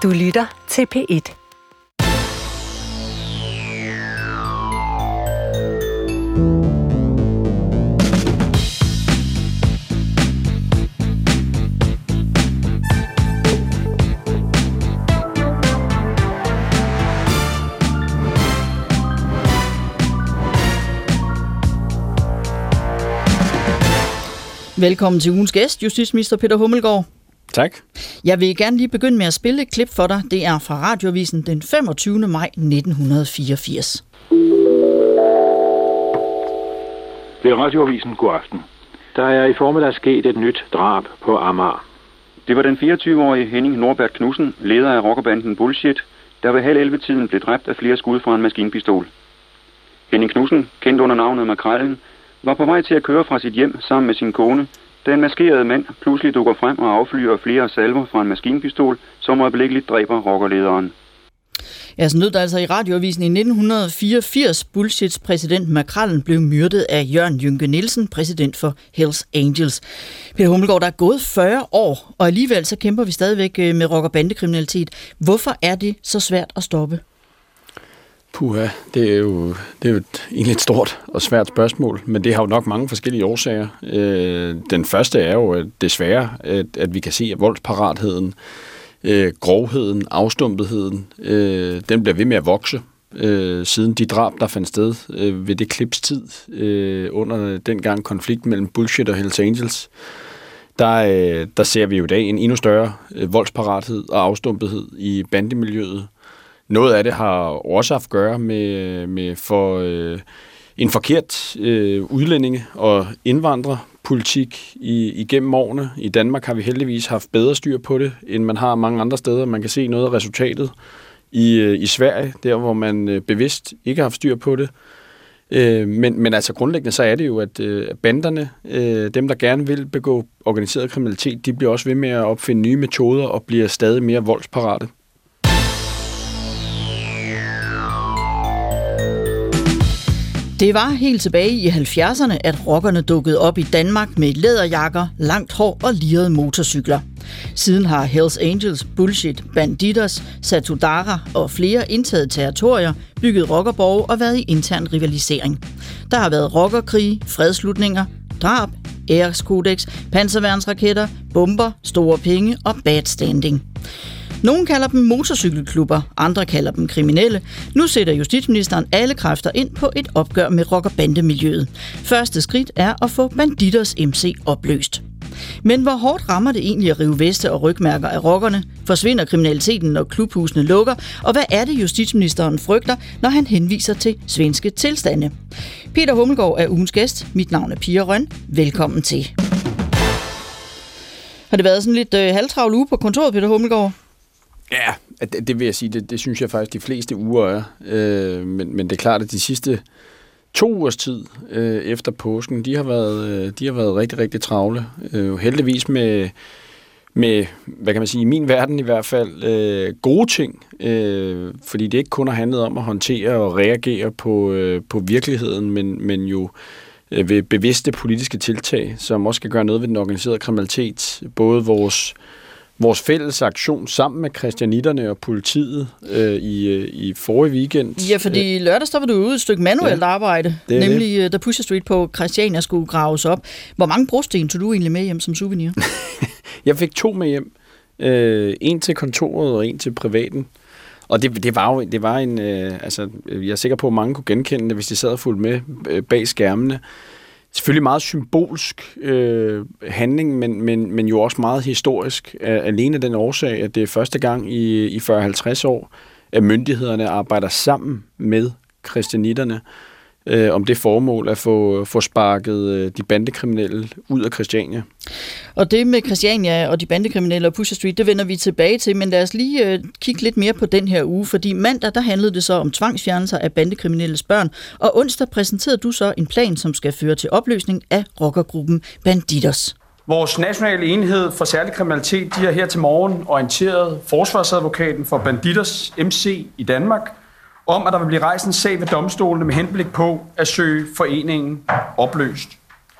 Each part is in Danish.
Du lytter til P1. Velkommen til ugens gæst, justitsminister Peter Hummelgaard. Tak. Jeg vil gerne lige begynde med at spille et klip for dig. Det er fra Radioavisen den 25. maj 1984. Det er Radioavisen. God aften. Der er i formiddag sket et nyt drab på Amager. Det var den 24-årige Henning Norbert Knudsen, leder af rockerbanden Bullshit, der ved 10:30-tiden blev dræbt af flere skud fra en maskinpistol. Henning Knudsen, kendt under navnet Makrallen, var på vej til at køre fra sit hjem sammen med sin kone, da en maskeret mand pludselig dukker frem og affyrer flere salver fra en maskinpistol, som øjeblikkeligt dræber rockerlederen. Ja, så lød der altså i Radioavisen i 1984. Bullshits præsident Makrallen blev myrdet af Jørgen Jynke Nielsen, præsident for Hells Angels. Peter Hummelgaard, der er gået 40 år, og alligevel så kæmper vi stadigvæk med rocker-bandekriminalitet. Hvorfor er det så svært at stoppe? Puha, det er jo egentlig et stort og svært spørgsmål, men det har jo nok mange forskellige årsager. Den første er jo desværre, at vi kan se, at voldsparatheden, grovheden, afstumpetheden, den bliver ved med at vokse. Siden de drab, der fandt sted ved det klips tid under dengang konflikt mellem Bullshit og Hells Angels, der ser vi jo i dag en endnu større voldsparathed og afstumpethed i bandemiljøet. Noget af det har også haft at gøre med en forkert udlændinge- og indvandrerpolitik igennem årene. I Danmark har vi heldigvis haft bedre styr på det, end man har mange andre steder. Man kan se noget af resultatet i Sverige, der hvor man bevidst ikke har haft styr på det. Men altså grundlæggende så er det jo, at banderne, dem der gerne vil begå organiseret kriminalitet, de bliver også ved med at opfinde nye metoder og bliver stadig mere voldsparate. Det var helt tilbage i 70'erne, at rockerne dukkede op i Danmark med læderjakker, langt hår og lirede motorcykler. Siden har Hells Angels, Bullshit, Bandidos, Satudara og flere indtaget territorier, bygget rockerborge og været i intern rivalisering. Der har været rockerkrige, fredsslutninger, drab, æreskodex, panserværnsraketter, bomber, store penge og bad standing. Nogle kalder dem motorcykelklubber, andre kalder dem kriminelle. Nu sætter justitsministeren alle kræfter ind på et opgør med rocker-bandemiljøet. Første skridt er at få Bandidos MC opløst. Men hvor hårdt rammer det egentlig at rive veste og rygmærker af rockerne? Forsvinder kriminaliteten, når klubhusene lukker? Og hvad er det, justitsministeren frygter, når han henviser til svenske tilstande? Peter Hummelgaard er ugens gæst. Mit navn er Pia Røn. Velkommen til. Har det været sådan lidt halvtravl uge på kontoret, Peter Hummelgaard? Ja, det vil jeg sige, det synes jeg faktisk de fleste uger er. Men det er klart, at de sidste 2 ugers tid efter påsken, de har været rigtig, rigtig travle. Heldigvis med, hvad kan man sige, i min verden i hvert fald, gode ting. Fordi det ikke kun har handlet om at håndtere og reagere på virkeligheden, men jo ved bevidste politiske tiltag, som også skal gøre noget ved den organiserede kriminalitet. Både vores fælles aktion sammen med christianitterne og politiet i forrige weekend. Ja, fordi lørdag var du ude et stykke manuelt arbejde, nemlig da Pusher Street på Christiania skulle graves op. Hvor mange brosten tog du egentlig med hjem som souvenir? Jeg fik 2 med hjem. En til kontoret og en til privaten. Og det var en, altså jeg er sikker på, at mange kunne genkende det, hvis de sad og fulgte med bag skærmene. Selvfølgelig meget symbolsk handling, men jo også meget historisk. Alene den årsag, at det er første gang i 40-50 år, at myndighederne arbejder sammen med christianitterne om det formål at få sparket de bandekriminelle ud af Christiania. Og det med Christiania og de bandekriminelle og Pusher Street, det vender vi tilbage til, men lad os lige kigge lidt mere på den her uge, fordi mandag, der handlede det så om tvangsfjernelser af bandekriminelles børn, og onsdag præsenterede du så en plan, som skal føre til opløsning af rockergruppen Bandidos. Vores nationale enhed for særlig kriminalitet, de har her til morgen orienteret forsvarsadvokaten for Bandidos MC i Danmark, om at der vil blive rejst en sag ved domstolene med henblik på at søge foreningen opløst.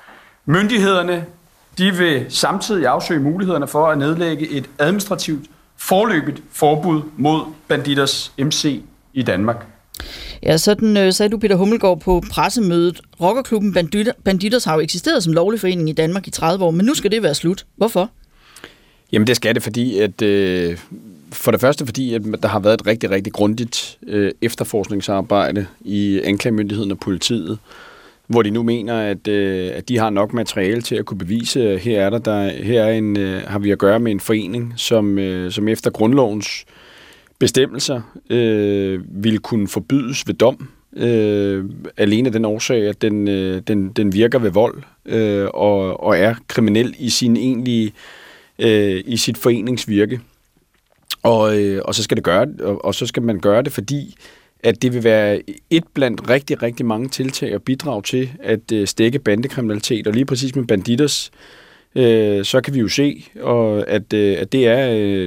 Myndighederne de vil samtidig afsøge mulighederne for at nedlægge et administrativt foreløbigt forbud mod Bandidos MC i Danmark. Ja, sådan sagde du, Peter Hummelgaard, på pressemødet. Rockerklubben Bandidos har jo eksisteret som lovlig forening i Danmark i 30 år, men nu skal det være slut. Hvorfor? Jamen det skal det, fordi at for det første fordi, at der har været et rigtig, rigtig grundigt efterforskningsarbejde i anklagemyndigheden og politiet, hvor de nu mener, at de har nok materiale til at kunne bevise, at har vi at gøre med en forening, som efter grundlovens bestemmelser ville kunne forbydes ved dom, alene af den årsag, at den virker ved vold og er kriminel i sin egentlige i sit foreningsvirke. Og så skal det gøre, og så skal man gøre det, fordi at det vil være et blandt rigtig, rigtig mange tiltag og bidrag til at stække bandekriminalitet. Og lige præcis med Bandidos, så kan vi jo se, at det er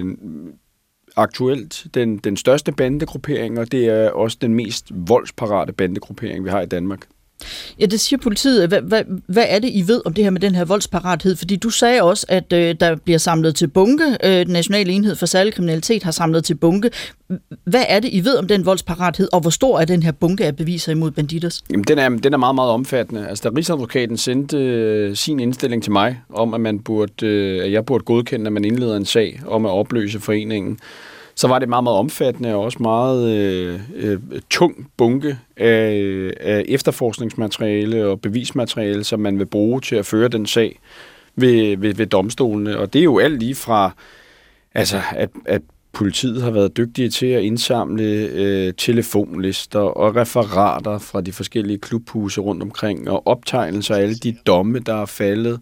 aktuelt den største bandegruppering, og det er også den mest voldsparate bandegruppering, vi har i Danmark. Ja, det siger politiet. Hvad er det, I ved om det her med den her voldsparathed? Fordi du sagde også, at der bliver samlet til bunke. Den Nationale Enhed for Særlig Kriminalitet har samlet til bunke. Hvad er det, I ved om den voldsparathed, og hvor stor er den her bunke af beviser imod Bandidos? Jamen, den er meget, meget omfattende. Altså, da Rigsadvokaten sendte sin indstilling til mig, om at jeg burde godkende, at man indleder en sag om at opløse foreningen, så var det meget, meget omfattende og også meget tung bunke af efterforskningsmateriale og bevismateriale, som man vil bruge til at føre den sag ved domstolene. Og det er jo alt lige fra, altså, at politiet har været dygtige til at indsamle telefonlister og referater fra de forskellige klubhuse rundt omkring, og optegnelser af alle de domme, der er faldet,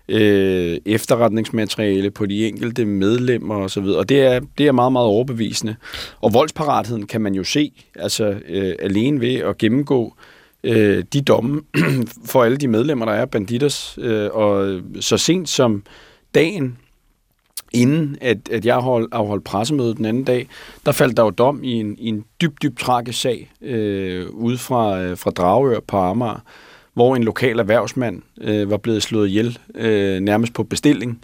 efterretningsmateriale på de enkelte medlemmer og så videre. Og det er meget, meget overbevisende. Og voldsparatheden kan man jo se, altså alene ved at gennemgå de domme for alle de medlemmer, der er Bandidos. Og så sent som dagen inden, at jeg afholdt pressemøde den anden dag, der faldt der jo dom i en dybt tragisk sag ude fra Dragør på Amager, hvor en lokal erhvervsmand var blevet slået ihjel nærmest på bestilling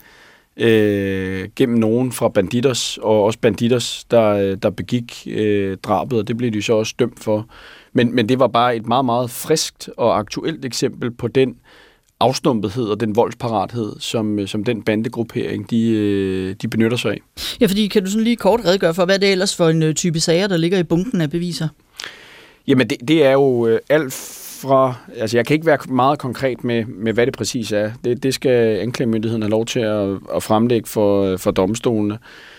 gennem nogen fra Bandidos, og også Bandidos, der begik drabet, og det blev de så også dømt for. Men det var bare et meget, meget friskt og aktuelt eksempel på den afstumpethed og den voldsparathed, som den bandegruppering, de benytter sig af. Ja, fordi kan du sådan lige kort redegøre for, hvad det er ellers for en type sager, der ligger i bunken af beviser? Jamen, det er jo alt fra, altså jeg kan ikke være meget konkret med hvad det præcis er. Det skal anklagemyndigheden have lov til at fremlægge for domstolene.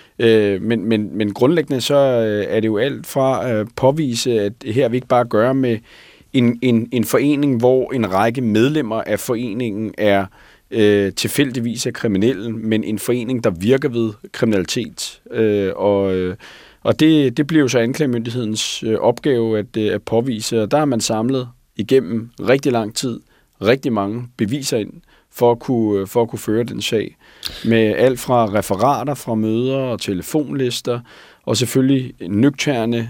Men grundlæggende så er det jo alt fra at påvise, at her vi ikke bare gør med en forening, hvor en række medlemmer af foreningen er tilfældigvis er kriminelle, men en forening, der virker ved kriminalitet. Og det bliver jo så anklagemyndighedens opgave at påvise, og der har man samlet igennem rigtig lang tid rigtig mange beviser ind for at kunne føre den sag. Med alt fra referater fra møder og telefonlister, og selvfølgelig nøgterne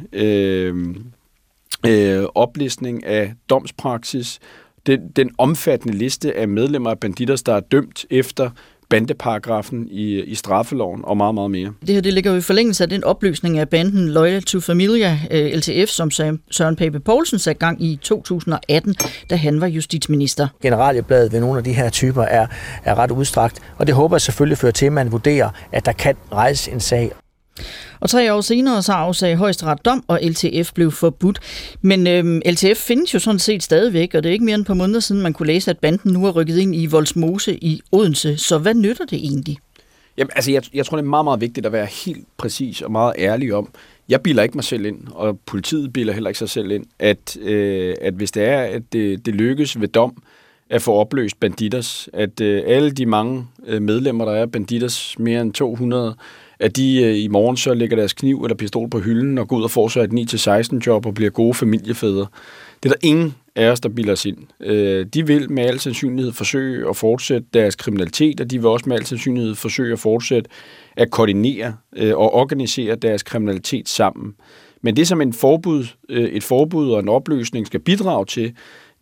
oplistning af domspraksis, den omfattende liste af medlemmer af Bandidos, der er dømt efter bandeparagrafen i straffeloven og meget, meget mere. Det her det ligger jo i forlængelse af den opløsning af banden Loyal to Familia, LTF, som Søren Pape Poulsen satte gang i 2018, da han var justitsminister. Generalbladet ved nogle af de her typer er ret udstrakt, og det håber jeg selvfølgelig fører til, at man vurderer, at der kan rejse en sag. Og 3 år senere så afsagde Højesteret dom, og LTF blev forbudt. Men LTF findes jo sådan set stadigvæk, og det er ikke mere end et par måneder siden, man kunne læse, at banden nu er rykket ind i Vollsmose i Odense. Så hvad nytter det egentlig? Jamen, altså, jeg tror, det er meget, meget vigtigt at være helt præcis og meget ærlig om. Jeg bilder ikke mig selv ind, og politiet bilder heller ikke sig selv ind, at hvis det er, at det lykkes ved dom at få opløst Bandidos, at alle de mange medlemmer, der er Bandidos, mere end 200, at de i morgen så lægger deres kniv eller pistol på hylden og går ud og får sig et 9-16 job og bliver gode familiefædre. Det er der ingen af os, der bilder os ind. De vil med al sandsynlighed forsøge at fortsætte deres kriminalitet, og de vil også med al sandsynlighed forsøge at fortsætte at koordinere og organisere deres kriminalitet sammen. Men det som et forbud og en opløsning skal bidrage til,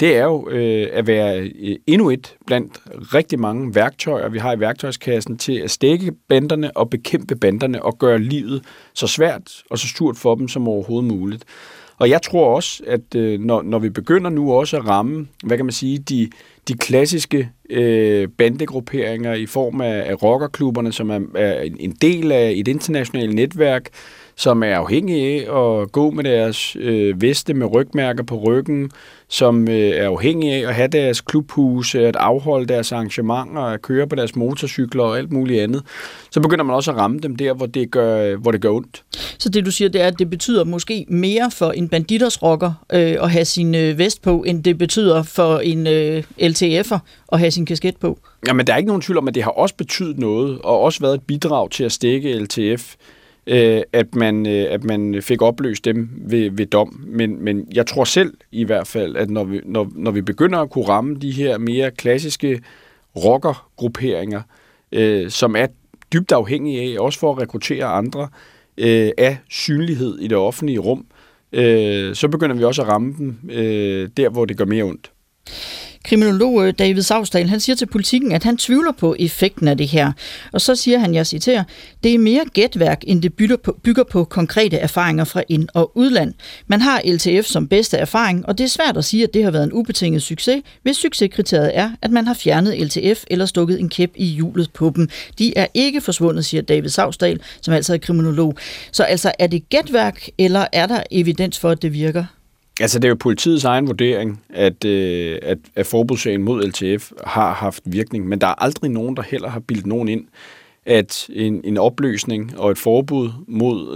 det er jo at være endnu et blandt rigtig mange værktøjer, vi har i værktøjskassen til at stække banderne og bekæmpe banderne og gøre livet så svært og så stort for dem som overhovedet muligt. Og jeg tror også, at når vi begynder nu også at ramme, hvad kan man sige, de klassiske bandegrupperinger i form af rockerklubberne, som er en del af et internationalt netværk, som er afhængige af at gå med deres veste med rygmærker på ryggen, som er afhængige af at have deres klubhuse, at afholde deres arrangementer, at køre på deres motorcykler og alt muligt andet, så begynder man også at ramme dem der, hvor det gør ondt. Så det, du siger, det er, at det betyder måske mere for en banditers rocker at have sin vest på, end det betyder for en LTF'er at have sin kasket på? Jamen, der er ikke nogen tvivl om, at det har også betydet noget, og også været et bidrag til at stække LTF, at man fik opløst dem ved dom. Men jeg tror selv i hvert fald, at når vi begynder at kunne ramme de her mere klassiske rockergrupperinger, som er dybt afhængige af, også for at rekruttere andre, af synlighed i det offentlige rum, så begynder vi også at ramme dem der, hvor det gør mere ondt. Kriminolog David Sausdal, han siger til Politikken, at han tvivler på effekten af det her. Og så siger han, jeg citerer, det er mere gætværk, end det bygger på konkrete erfaringer fra ind- og udland. Man har LTF som bedste erfaring, og det er svært at sige, at det har været en ubetinget succes, hvis succeskriteriet er, at man har fjernet LTF eller stukket en kæp i hjulet på dem. De er ikke forsvundet, siger David Sausdal, som altså er kriminolog. Så altså, er det gætværk, eller er der evidens for, at det virker? Altså, det er jo politiets egen vurdering, at forbudssagen mod LTF har haft virkning, men der er aldrig nogen, der heller har bildt nogen ind, at en opløsning og et forbud mod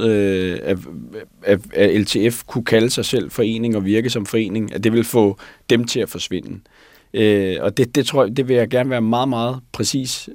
at LTF kunne kalde sig selv forening og virke som forening, at det vil få dem til at forsvinde. Og det tror jeg, det vil jeg gerne være meget, meget præcis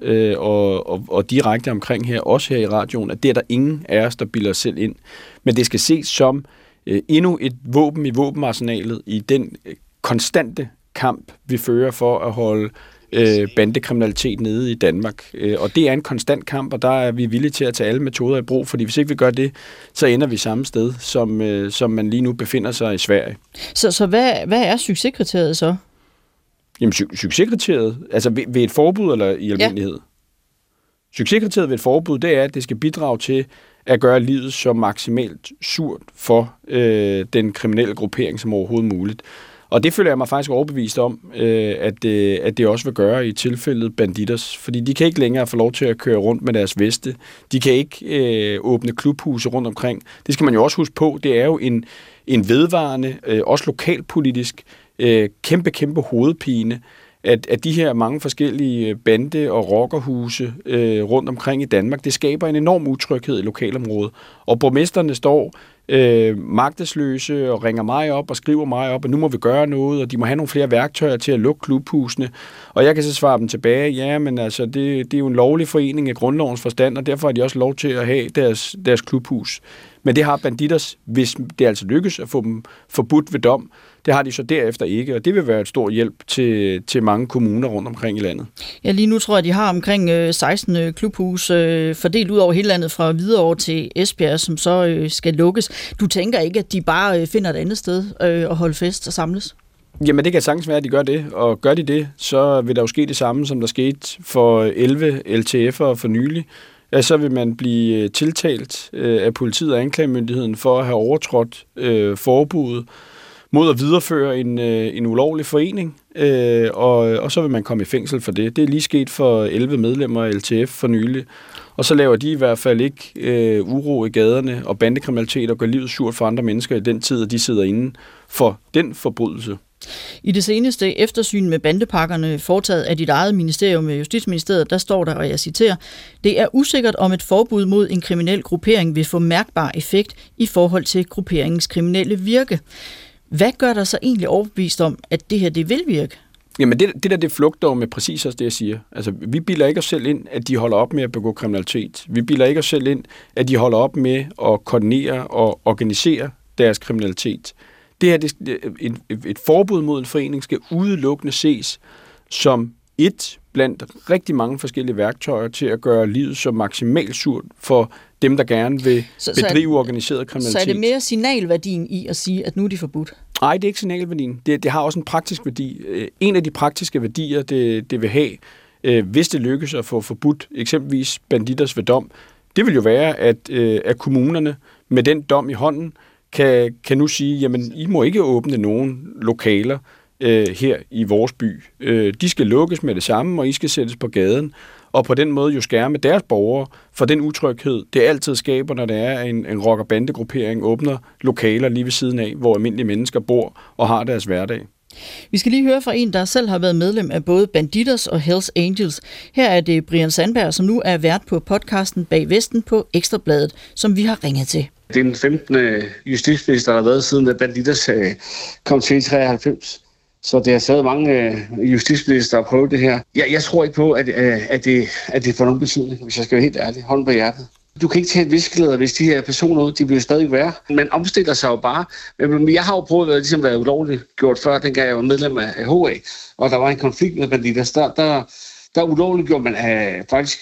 og direkte omkring her, også her i radioen, at det er der ingen af os, der bilder os selv ind. Men det skal ses som endnu et våben i våbenarsenalet i den konstante kamp, vi fører for at holde bandekriminalitet nede i Danmark. Og det er en konstant kamp, og der er vi villige til at tage alle metoder i brug, fordi hvis ikke vi gør det, så ender vi samme sted, som man lige nu befinder sig i Sverige. Så hvad er succeskriteriet så? Jamen, succeskriteriet, altså ved et forbud eller i almindelighed? Ja. Succeskriteriet ved et forbud, det er, at det skal bidrage til at gøre livet så maksimalt surt for den kriminelle gruppering som overhovedet muligt. Og det føler jeg mig faktisk overbevist om, at det også vil gøre i tilfældet Bandidos, fordi de kan ikke længere få lov til at køre rundt med deres veste. De kan ikke åbne klubhuse rundt omkring. Det skal man jo også huske på. Det er jo en vedvarende, også lokalpolitisk, kæmpe hovedpine, at de her mange forskellige bande- og rockerhuse rundt omkring i Danmark, det skaber en enorm utryghed i lokalområdet. Og borgmesterne står magtesløse og ringer mig op og skriver mig op, at nu må vi gøre noget, og de må have nogle flere værktøjer til at lukke klubhusene. Og jeg kan så svare dem tilbage, ja, men altså, det er jo en lovlig forening af grundlovens forstand, og derfor har de også lov til at have deres klubhus. Men det har Bandidos, hvis det altså lykkes at få dem forbudt ved dom. Det har de så derefter ikke, og det vil være et stor hjælp til mange kommuner rundt omkring i landet. Ja, lige nu tror jeg, de har omkring 16 klubhus fordelt ud over hele landet fra Hvidovre til Esbjerg, som så skal lukkes. Du tænker ikke, at de bare finder et andet sted at holde fest og samles? Jamen, det kan sagtens være, at de gør det, og gør de det, så vil der jo ske det samme, som der skete for 11 LTF'ere for nylig. Ja, så vil man blive tiltalt af politiet og anklagemyndigheden for at have overtrådt forbuddet mod at videreføre en ulovlig forening, og så vil man komme i fængsel for det. Det er lige sket for 11 medlemmer af LTF for nylig, og så laver de i hvert fald ikke uro i gaderne og bandekriminalitet og gør livet surt for andre mennesker i den tid, at de sidder inde for den forbrydelse. I det seneste eftersyn med bandepakkerne foretaget af dit eget ministerium, Justitsministeriet, der står der, og jeg citerer, det er usikkert om et forbud mod en kriminel gruppering vil få mærkbar effekt i forhold til grupperingens kriminelle virke. Hvad gør der så egentlig overbevist om, at det her det vil virke? Jamen det flugter jo med præcis også det, jeg siger. Altså, vi bilder ikke os selv ind, at de holder op med at begå kriminalitet. Vi bilder ikke os selv ind, at de holder op med at koordinere og organisere deres kriminalitet. Det her, et forbud mod en forening skal udelukkende ses som et blandt rigtig mange forskellige værktøjer til at gøre livet så maksimalt surt for dem, der gerne vil bedrive organiseret kriminalitet. Så er det mere signalværdien i at sige, at nu er de forbudt? Nej, det er ikke signalværdien. Det har også en praktisk værdi. En af de praktiske værdier, det vil have, hvis det lykkes at få forbudt eksempelvis Bandidos ved dom, det vil jo være, at kommunerne med den dom i hånden kan nu sige, jamen I må ikke åbne nogen lokaler her i vores by. De skal lukkes med det samme, og I skal sættes på gaden, og på den måde jo skærme deres borgere for den utryghed, det altid skaber, når der er en rocker-bande-gruppering åbner lokaler lige ved siden af, hvor almindelige mennesker bor og har deres hverdag. Vi skal lige høre fra en, der selv har været medlem af både Bandidos og Hells Angels. Her er det Brian Sandberg, som nu er vært på podcasten Bag Vesten på Ekstra Bladet, som vi har ringet til. Det er den 15. justitsminister, der har været siden, at Bandidos kom til i 93. Så det har taget mange justitsminister at prøve det her. Jeg tror ikke på, at det får nogen betydning, hvis jeg skal være helt ærlig. Hånden på hjertet. Du kan ikke tage et viskeleder, hvis de her personer ud, de vil stadig være. Man omstiller sig jo bare. Men jeg har jo prøvet at være ulovligt gjort før, dengang jeg var medlem af HA, og der var en konflikt med Bandidos. Der ulovliggjorde man faktisk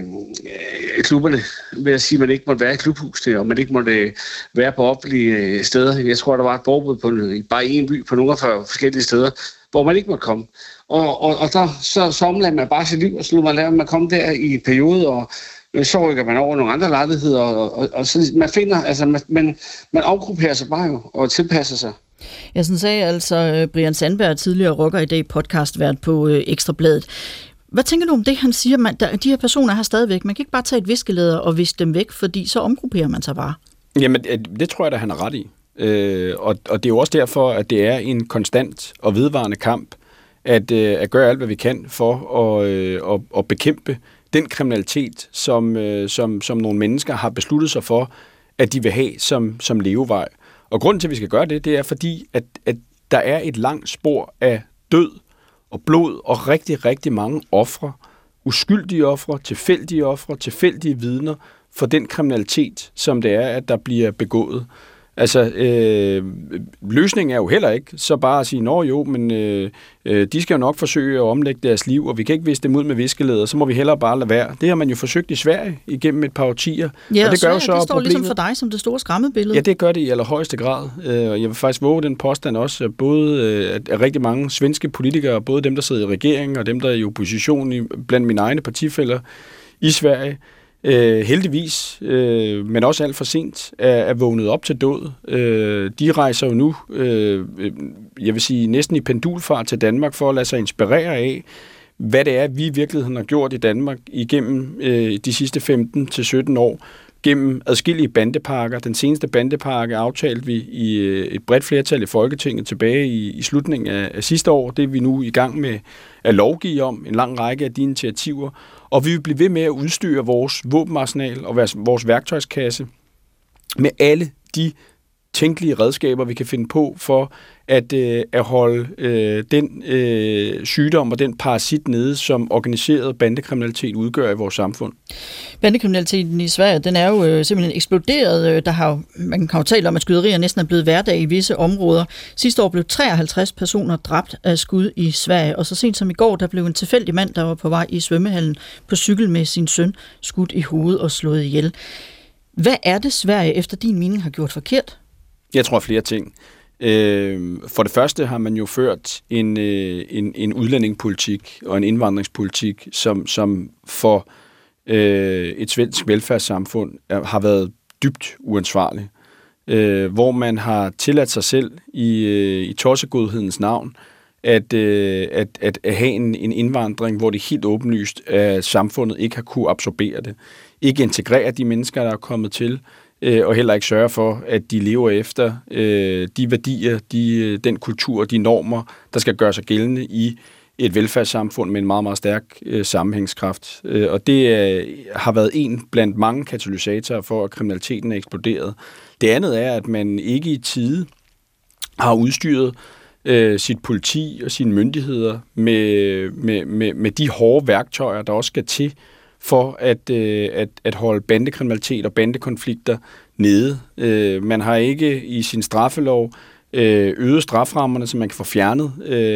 klubberne ved at sige, at man ikke måtte være i klubhusene, og man ikke måtte være på offentlige steder. Jeg tror, der var et forbud på bare en by på nogle af forskellige steder, hvor man ikke måtte komme. Og der så omlagde man bare sit liv, og så lod man lade man komme der i en periode, og så rykker man over nogle andre lejligheder, og så man finder, altså man afgrupperer sig bare jo, og tilpasser sig. Ja, sådan sagde altså Brian Sandberg, tidligere rocker i dag, podcastvært på Ekstra Bladet. Hvad tænker du om det, han siger? De her personer har stadigvæk. Man kan ikke bare tage et viskeleder og viske dem væk, fordi så omgrupperer man sig bare. Jamen, det tror jeg da, han er ret i. Og det er jo også derfor, at det er en konstant og vedvarende kamp, at gøre alt, hvad vi kan for at bekæmpe den kriminalitet, som nogle mennesker har besluttet sig for, at de vil have som levevej. Og grunden til, at vi skal gøre det er fordi, at der er et langt spor af død og blod og rigtig, rigtig mange ofre, uskyldige ofre, tilfældige vidner for den kriminalitet, som det er, at der bliver begået. Altså, løsningen er jo heller ikke så bare at sige, nå jo, men de skal jo nok forsøge at omlægge deres liv, og vi kan ikke vise dem ud med viskeleder, så må vi hellere bare lade være. Det har man jo forsøgt i Sverige igennem et par årtier. Ja, og det gør jo så det står problemet, ligesom for dig som det store skræmmebillede. Ja, det gør det i allerhøjeste grad. Og jeg vil faktisk våge den påstand også, at både at rigtig mange svenske politikere, både dem, der sidder i regeringen, og dem, der er i opposition blandt mine egne partifæller i Sverige, heldigvis, men også alt for sent, er vågnet op til død. De rejser jo nu, jeg vil sige, næsten i pendulfart til Danmark for at lade sig inspirere af, hvad det er, vi i virkeligheden har gjort i Danmark igennem de sidste 15-17 år, gennem adskillige bandepakker. Den seneste bandepakke aftalte vi i et bredt flertal i Folketinget tilbage i slutningen af sidste år. Det er vi nu i gang med at lovgive om, en lang række af de initiativer. Og vi vil blive ved med at udstyre vores våbenarsenal og vores værktøjskasse med alle de tænkelige redskaber, vi kan finde på for at holde den sygdom og den parasit nede, som organiseret bandekriminalitet udgør i vores samfund. Bandekriminaliteten i Sverige, den er jo simpelthen eksploderet. Man kan jo tale om, at skyderier næsten er blevet hverdag i visse områder. Sidste år blev 53 personer dræbt af skud i Sverige, og så sent som i går, der blev en tilfældig mand, der var på vej i svømmehallen på cykel med sin søn, skudt i hovedet og slået ihjel. Hvad er det, Sverige efter din mening har gjort forkert? Jeg tror flere ting. For det første har man jo ført en udlændingepolitik og en indvandringspolitik, som for et svensk velfærdssamfund har været dybt uansvarlig. Hvor man har tilladt sig selv i tossegodhedens navn at have en indvandring, hvor det er helt åbenlyst, at samfundet ikke har kunne absorbere det. Ikke integrere de mennesker, der er kommet til, og heller ikke sørge for, at de lever efter de værdier, den kultur, de normer, der skal gøre sig gældende i et velfærdssamfund med en meget, meget stærk sammenhængskraft. Og det har været en blandt mange katalysatorer for, at kriminaliteten er eksploderet. Det andet er, at man ikke i tide har udstyret sit politi og sine myndigheder med de hårde værktøjer, der også skal til for at holde bandekriminalitet og bandekonflikter nede. Man har ikke i sin straffelov øget straframmerne, så man kan få fjernet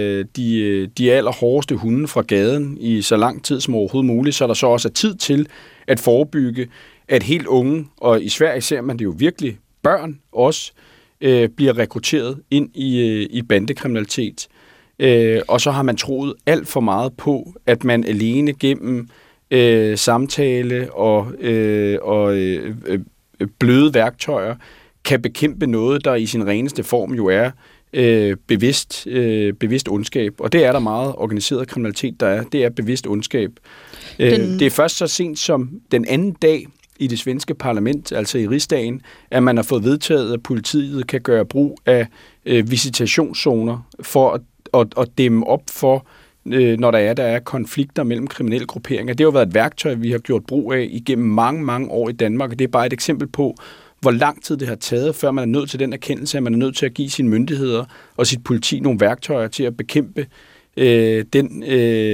de allerhårdeste hunde fra gaden i så lang tid som overhovedet muligt, så der så også er tid til at forebygge, at helt unge, og i Sverige ser man det jo virkelig, børn også, bliver rekrutteret ind i bandekriminalitet. Og så har man troet alt for meget på, at man alene gennem samtale og bløde værktøjer kan bekæmpe noget, der i sin reneste form jo er bevidst ondskab. Og det er der meget organiseret kriminalitet, der er. Det er bevidst ondskab. Det er først så sent som den anden dag i det svenske parlament, altså i Rigsdagen, at man har fået vedtaget, at politiet kan gøre brug af visitationszoner for at dæmme op for, når der er konflikter mellem kriminelle grupperinger. Det har jo været et værktøj, vi har gjort brug af igennem mange, mange år i Danmark, og det er bare et eksempel på, hvor lang tid det har taget, før man er nødt til den erkendelse, at man er nødt til at give sine myndigheder og sit politi nogle værktøjer til at bekæmpe den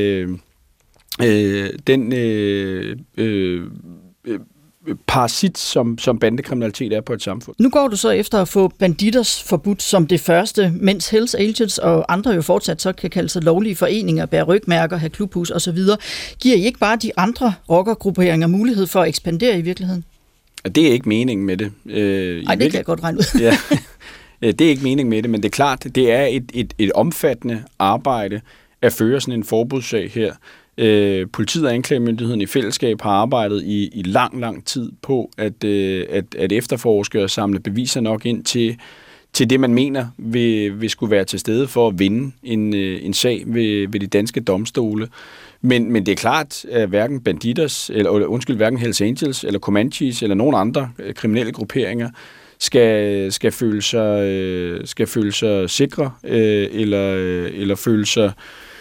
parasit, som bandekriminalitet er på et samfund. Nu går du så efter at få Bandidos forbudt som det første, mens Hells Angels og andre jo fortsat så kan kalde sig lovlige foreninger, bære rygmærker, have klubhus osv. Giver I ikke bare de andre rockergrupperinger mulighed for at ekspandere i virkeligheden? Det er ikke meningen med det. Nej, det kan jeg godt regne ud. Ja. Det er ikke meningen med det, men det er klart, det er et omfattende arbejde at føre sådan en forbudssag her. Politiet og anklagemyndigheden i fællesskab har arbejdet i lang tid på at efterforske og samle beviser nok ind til det, man mener vil skulle være til stede for at vinde en sag ved de danske domstole. Men det er klart, at hverken Bandidos, hverken Hells Angels, eller Comanches, eller nogen andre kriminelle grupperinger skal føle sig sikre, eller føle sig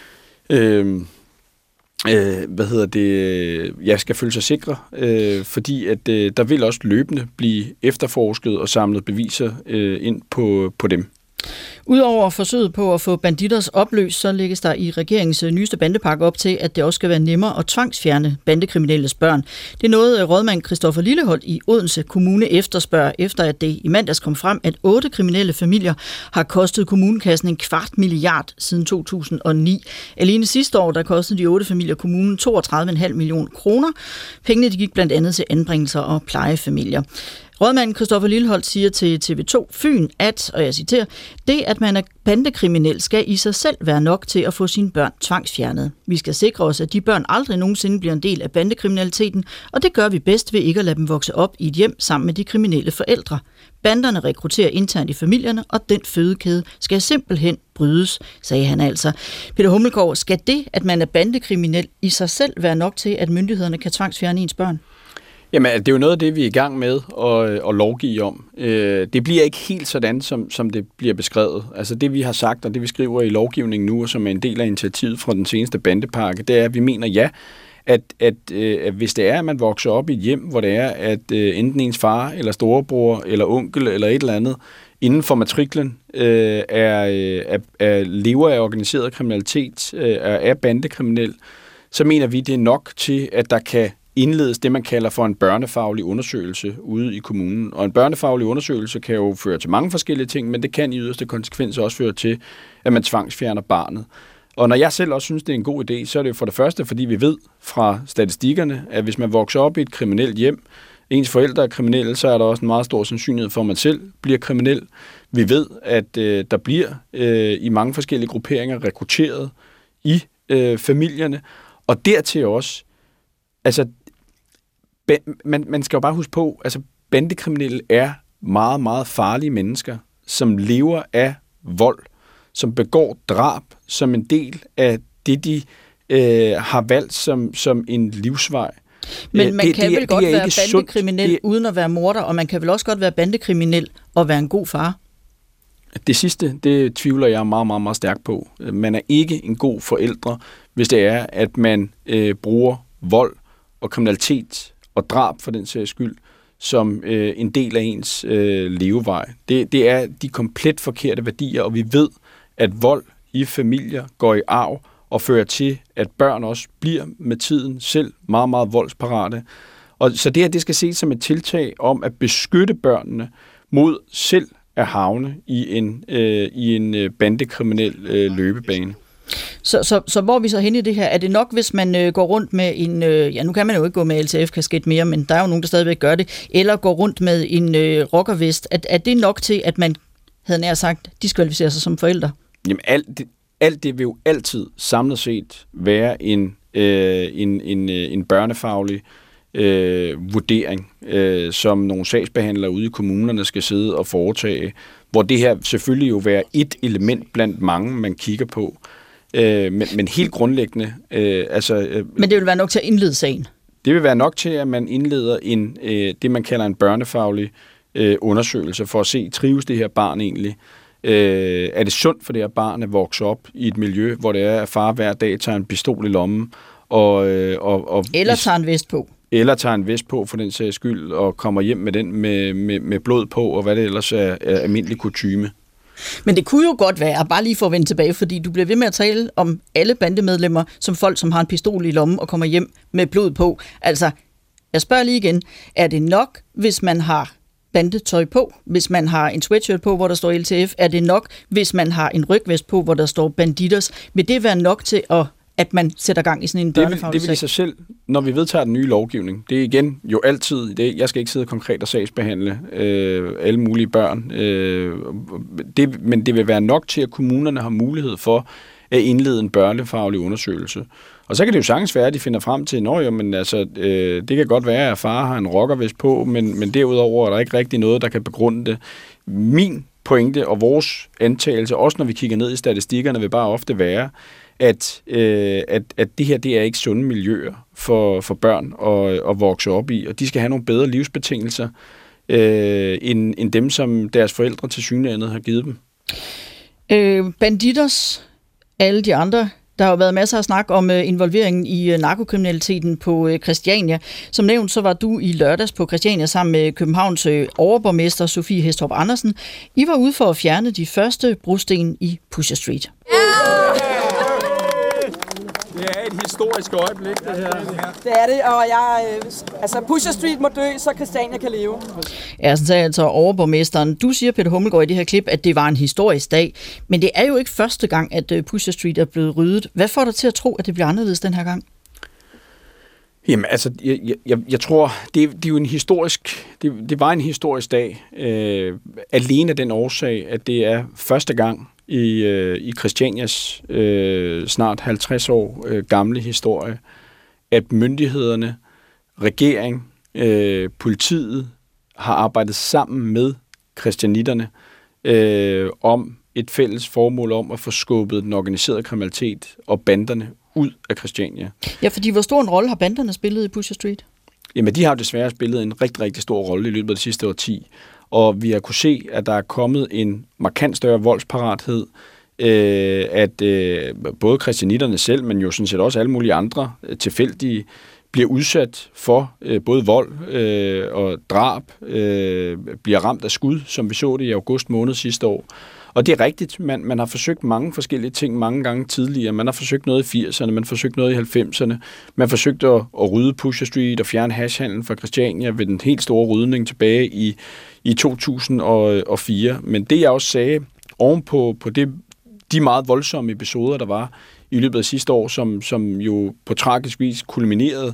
skal føle sig sikre, fordi at der vil også løbende blive efterforsket og samlet beviser ind på dem. Udover forsøget på at få Bandidos opløst, så lægges der i regeringens nyeste bandepakke op til, at det også skal være nemmere at tvangsfjerne bandekriminelles børn. Det er noget, rådmand Christoffer Lilleholt i Odense Kommune efterspørger, efter at det i mandags kom frem, at 8 kriminelle familier har kostet kommunekassen 250 milliarder siden 2009. Alene sidste år, der kostede de 8 familier kommunen 32,5 millioner kroner. Pengene de gik blandt andet til anbringelser og plejefamilier. Rådmanden Christoffer Lilleholt siger til TV2 Fyn, at, og jeg citerer, det at man er bandekriminel skal i sig selv være nok til at få sine børn tvangsfjernet. Vi skal sikre os, at de børn aldrig nogensinde bliver en del af bandekriminaliteten, og det gør vi bedst ved ikke at lade dem vokse op i et hjem sammen med de kriminelle forældre. Banderne rekrutterer internt i familierne, og den fødekæde skal simpelthen brydes, sagde han altså. Peter Hummelgaard, skal det, at man er bandekriminel, i sig selv være nok til, at myndighederne kan tvangsfjerne ens børn? Jamen, det er jo noget af det, vi er i gang med at lovgive om. Det bliver ikke helt sådan, som det bliver beskrevet. Altså det, vi har sagt, og det, vi skriver i lovgivningen nu, og som er en del af initiativet fra den seneste bandepakke, det er, at vi mener ja, at hvis det er, at man vokser op i et hjem, hvor det er, at enten ens far, eller storebror, eller onkel, eller et eller andet, inden for matriklen lever af organiseret kriminalitet, er bandekriminel, så mener vi, det er nok til, at der kan indledes det, man kalder for en børnefaglig undersøgelse ude i kommunen. Og en børnefaglig undersøgelse kan jo føre til mange forskellige ting, men det kan i yderste konsekvens også føre til, at man tvangsfjerner barnet. Og når jeg selv også synes, det er en god idé, så er det jo for det første, fordi vi ved fra statistikkerne, at hvis man vokser op i et kriminelt hjem, ens forældre er kriminelle, så er der også en meget stor sandsynlighed for, at man selv bliver kriminel. Vi ved, at der bliver i mange forskellige grupperinger rekrutteret i familierne, og dertil også, altså man skal jo bare huske på, altså bandekriminelle er meget, meget farlige mennesker, som lever af vold, som begår drab som en del af det, de har valgt som en livsvej. Men man kan vel godt være bandekriminel uden at være morder, og man kan vel også godt være bandekriminel og være en god far? Det sidste, det tvivler jeg meget, meget, meget stærkt på. Man er ikke en god forældre, hvis det er, at man bruger vold og kriminalitet og drab for den sags skyld som en del af ens levevej. Det er de komplet forkerte værdier, og vi ved, at vold i familier går i arv og fører til, at børn også bliver med tiden selv meget, meget voldsparate. Og så det her, det skal ses som et tiltag om at beskytte børnene mod selv at havne i en bandekriminel løbebane. Så hvor er vi så hen i det her? Er det nok, hvis man går rundt med en... nu kan man jo ikke gå med LTF-kasket mere, men der er jo nogen, der stadigvæk gør det. Eller går rundt med en rockervest. Er det nok til, at man havde nær sagt, diskvalificere sig som forældre? Jamen alt det vil jo altid samlet set være en børnefaglig vurdering, som nogle sagsbehandlere ude i kommunerne skal sidde og foretage, hvor det her selvfølgelig jo være et element blandt mange, man kigger på. Men helt grundlæggende... Men det vil være nok til at indlede sagen? Det vil være nok til, at man indleder det, man kalder en børnefaglig undersøgelse, for at se, trives det her barn egentlig? Er det sundt for det her barn at vokse op i et miljø, hvor det er, at far hver dag tager en pistol i lommen? Eller tager en vest på. Eller tager en vest på for den sags skyld, og kommer hjem med den med blod på, og hvad det ellers er almindelig kutyme. Men det kunne jo godt være, bare lige for at vende tilbage, fordi du bliver ved med at tale om alle bandemedlemmer som folk, som har en pistol i lommen og kommer hjem med blod på. Altså, jeg spørger lige igen, er det nok, hvis man har bandetøj på, hvis man har en sweatshirt på, hvor der står LTF? Er det nok, hvis man har en rygvest på, hvor der står Bandidos? Vil det være nok til at man sætter gang i sådan en børnefaglig sag? Det vil i sig selv, når vi vedtager den nye lovgivning. Det er igen jo altid, jeg skal ikke sidde konkret og sagsbehandle alle mulige børn. Men det vil være nok til, at kommunerne har mulighed for at indlede en børnefaglig undersøgelse. Og så kan det jo sagtens være, at de finder frem til, det kan godt være, at far har en rockervest på, men derudover er der ikke rigtig noget, der kan begrunde det. Min pointe og vores antagelse, også når vi kigger ned i statistikkerne, vil bare ofte være, at det her, det er ikke sunde miljøer for børn at vokse op i, og de skal have nogle bedre livsbetingelser end dem, som deres forældre tilsyneladende har givet dem. Bandidos, alle de andre, der har jo været masser af snak om involveringen i narkokriminaliteten på Christiania. Som nævnt, så var du i lørdags på Christiania sammen med Københavns overborgmester Sofie Hæstrup Andersen. I var ude for at fjerne de første brosten i Pusher Street. Det er et historisk øjeblik, det her. Det er det, og Pusher Street må dø, så Christiania kan leve. Ja, sådan sagde altså overborgmesteren. Du siger, Peter Hummelgaard, i det her klip, at det var en historisk dag. Men det er jo ikke første gang, at Pusher Street er blevet ryddet. Hvad får dig til at tro, at det bliver anderledes den her gang? Jamen, altså, jeg tror, det er jo en historisk... Det var en historisk dag. Alene af den årsag, at det er første gang i Christianias snart 50 år gamle historie, at myndighederne, regering, politiet har arbejdet sammen med christianitterne om et fælles formål om at få skubbet den organiserede kriminalitet og banderne ud af Christiania. Ja, fordi hvor stor en rolle har banderne spillet i Pusher Street? Jamen, de har jo desværre spillet en rigtig, rigtig stor rolle i løbet af det sidste årti. Og vi har kunne se, at der er kommet en markant større voldsparathed, at både christianitterne selv, men jo sådan set også alle mulige andre tilfældige, bliver udsat for både vold og drab, bliver ramt af skud, som vi så det i august måned sidste år. Og det er rigtigt, man har forsøgt mange forskellige ting mange gange tidligere. Man har forsøgt noget i 80'erne, man har forsøgt noget i 90'erne. Man har forsøgt at rydde Pusher Street og fjerne hashhandlen fra Christiania ved den helt store rydning tilbage i 2004. Men det jeg også sagde, ovenpå de meget voldsomme episoder, der var i løbet af sidste år, som jo på tragisk vis kulminerede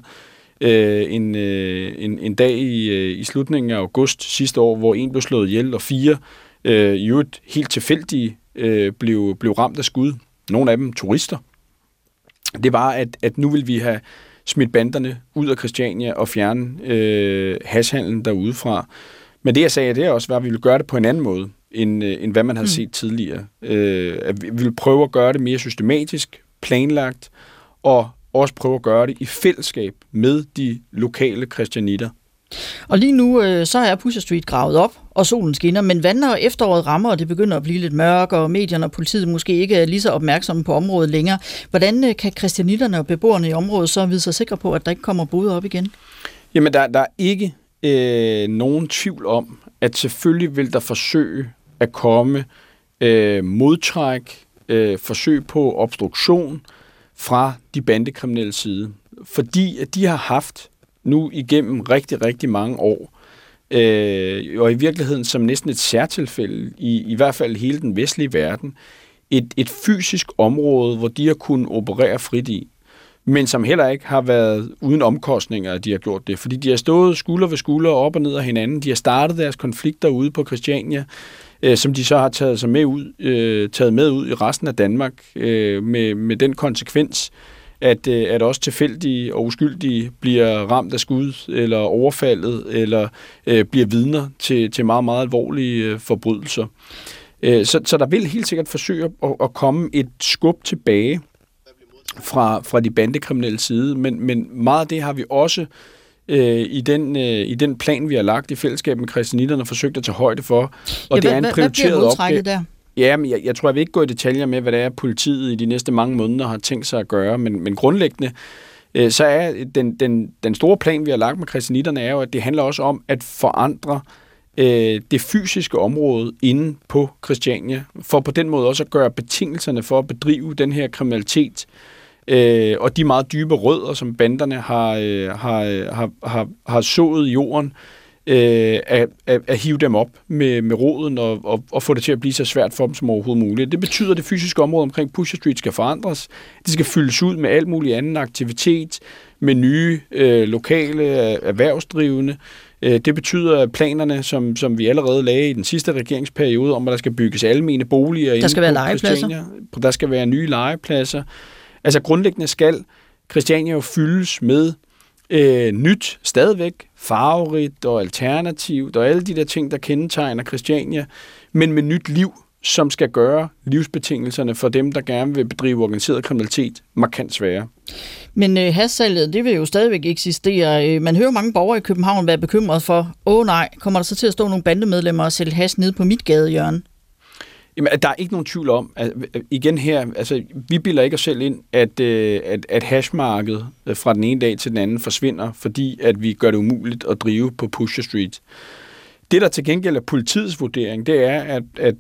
en dag i slutningen af august sidste år, hvor en blev slået ihjel, og 4 i øvrigt helt tilfældige blev ramt af skud. Nogle af dem turister. Det var, at nu vil vi have smidt banderne ud af Christiania og fjerne hashhandlen derudefra. Men det jeg sagde, det er også, at vi vil gøre det på en anden måde, end hvad man havde set tidligere. At vi vil prøve at gøre det mere systematisk, planlagt, og også prøve at gøre det i fællesskab med de lokale christianitter. Og lige nu så er Pusher Street gravet op, og solen skinner, men hvad når efteråret rammer, og det begynder at blive lidt mørkere, og medierne og politiet måske ikke er lige så opmærksomme på området længere? Hvordan kan christianitterne og beboerne i området så vide sig sikre på, at der ikke kommer boder op igen? Jamen, der er ikke nogen tvivl om, at selvfølgelig vil der forsøge at komme modtræk, forsøg på obstruktion fra de bandekriminelle side. Fordi at de har haft nu igennem rigtig, rigtig mange år, og i virkeligheden som næsten et særtilfælde, i hvert fald hele den vestlige verden, et fysisk område, hvor de har kunnet operere frit i, men som heller ikke har været uden omkostninger, at de har gjort det, fordi de har stået skulder ved skulder op og ned af hinanden, de har startet deres konflikter ude på Christiania, som de så har taget med ud i resten af Danmark, med den konsekvens, at også tilfældige og uskyldige bliver ramt af skud, eller overfaldet, eller bliver vidner til meget, meget alvorlige forbrydelser. Så der vil helt sikkert forsøge at komme et skub tilbage fra de bandekriminelle side, men meget af det har vi også i den plan, vi har lagt i fællesskab med christianitterne, forsøgt at tage højde for. Og det er en prioriteret opgave. Der? Ja, men jeg tror, jeg vil ikke gå i detaljer med, hvad det er, politiet i de næste mange måneder har tænkt sig at gøre, men grundlæggende, så er den store plan, vi har lagt med christianitterne, er jo, at det handler også om at forandre det fysiske område inde på Christiania, for på den måde også at gøre betingelserne for at bedrive den her kriminalitet, og de meget dybe rødder, som banderne har sået i jorden, at hive dem op med roden og få det til at blive så svært for dem som overhovedet muligt. Det betyder, at det fysiske område omkring Pusher Street skal forandres. Det skal fyldes ud med alt mulig anden aktivitet, med nye lokale erhvervsdrivende. Det betyder, at planerne, som vi allerede lagde i den sidste regeringsperiode, om at der skal bygges almene boliger. Der skal være legepladser. Der skal være nye legepladser. Altså grundlæggende skal Christiania jo fyldes med nyt, stadigvæk farverigt og alternativt, og alle de der ting, der kendetegner Christiania, men med nyt liv, som skal gøre livsbetingelserne for dem, der gerne vil bedrive organiseret kriminalitet, markant sværere. Men hashsalget, det vil jo stadigvæk eksistere. Man hører mange borgere i København være bekymret for, nej, kommer der så til at stå nogle bandemedlemmer og sælge hash nede på mit gadehjørne? Jamen, der er ikke nogen tvivl om, at igen her, altså, vi bilder ikke os selv ind, at hashmarkedet fra den ene dag til den anden forsvinder, fordi at vi gør det umuligt at drive på Pusher Street. Det, der til gengæld er politiets vurdering, det er,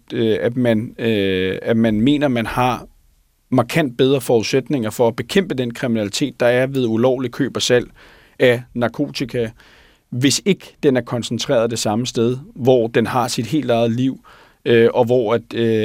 at man mener, man har markant bedre forudsætninger for at bekæmpe den kriminalitet, der er ved ulovlig køb og salg af narkotika, hvis ikke den er koncentreret det samme sted, hvor den har sit helt eget liv, og hvor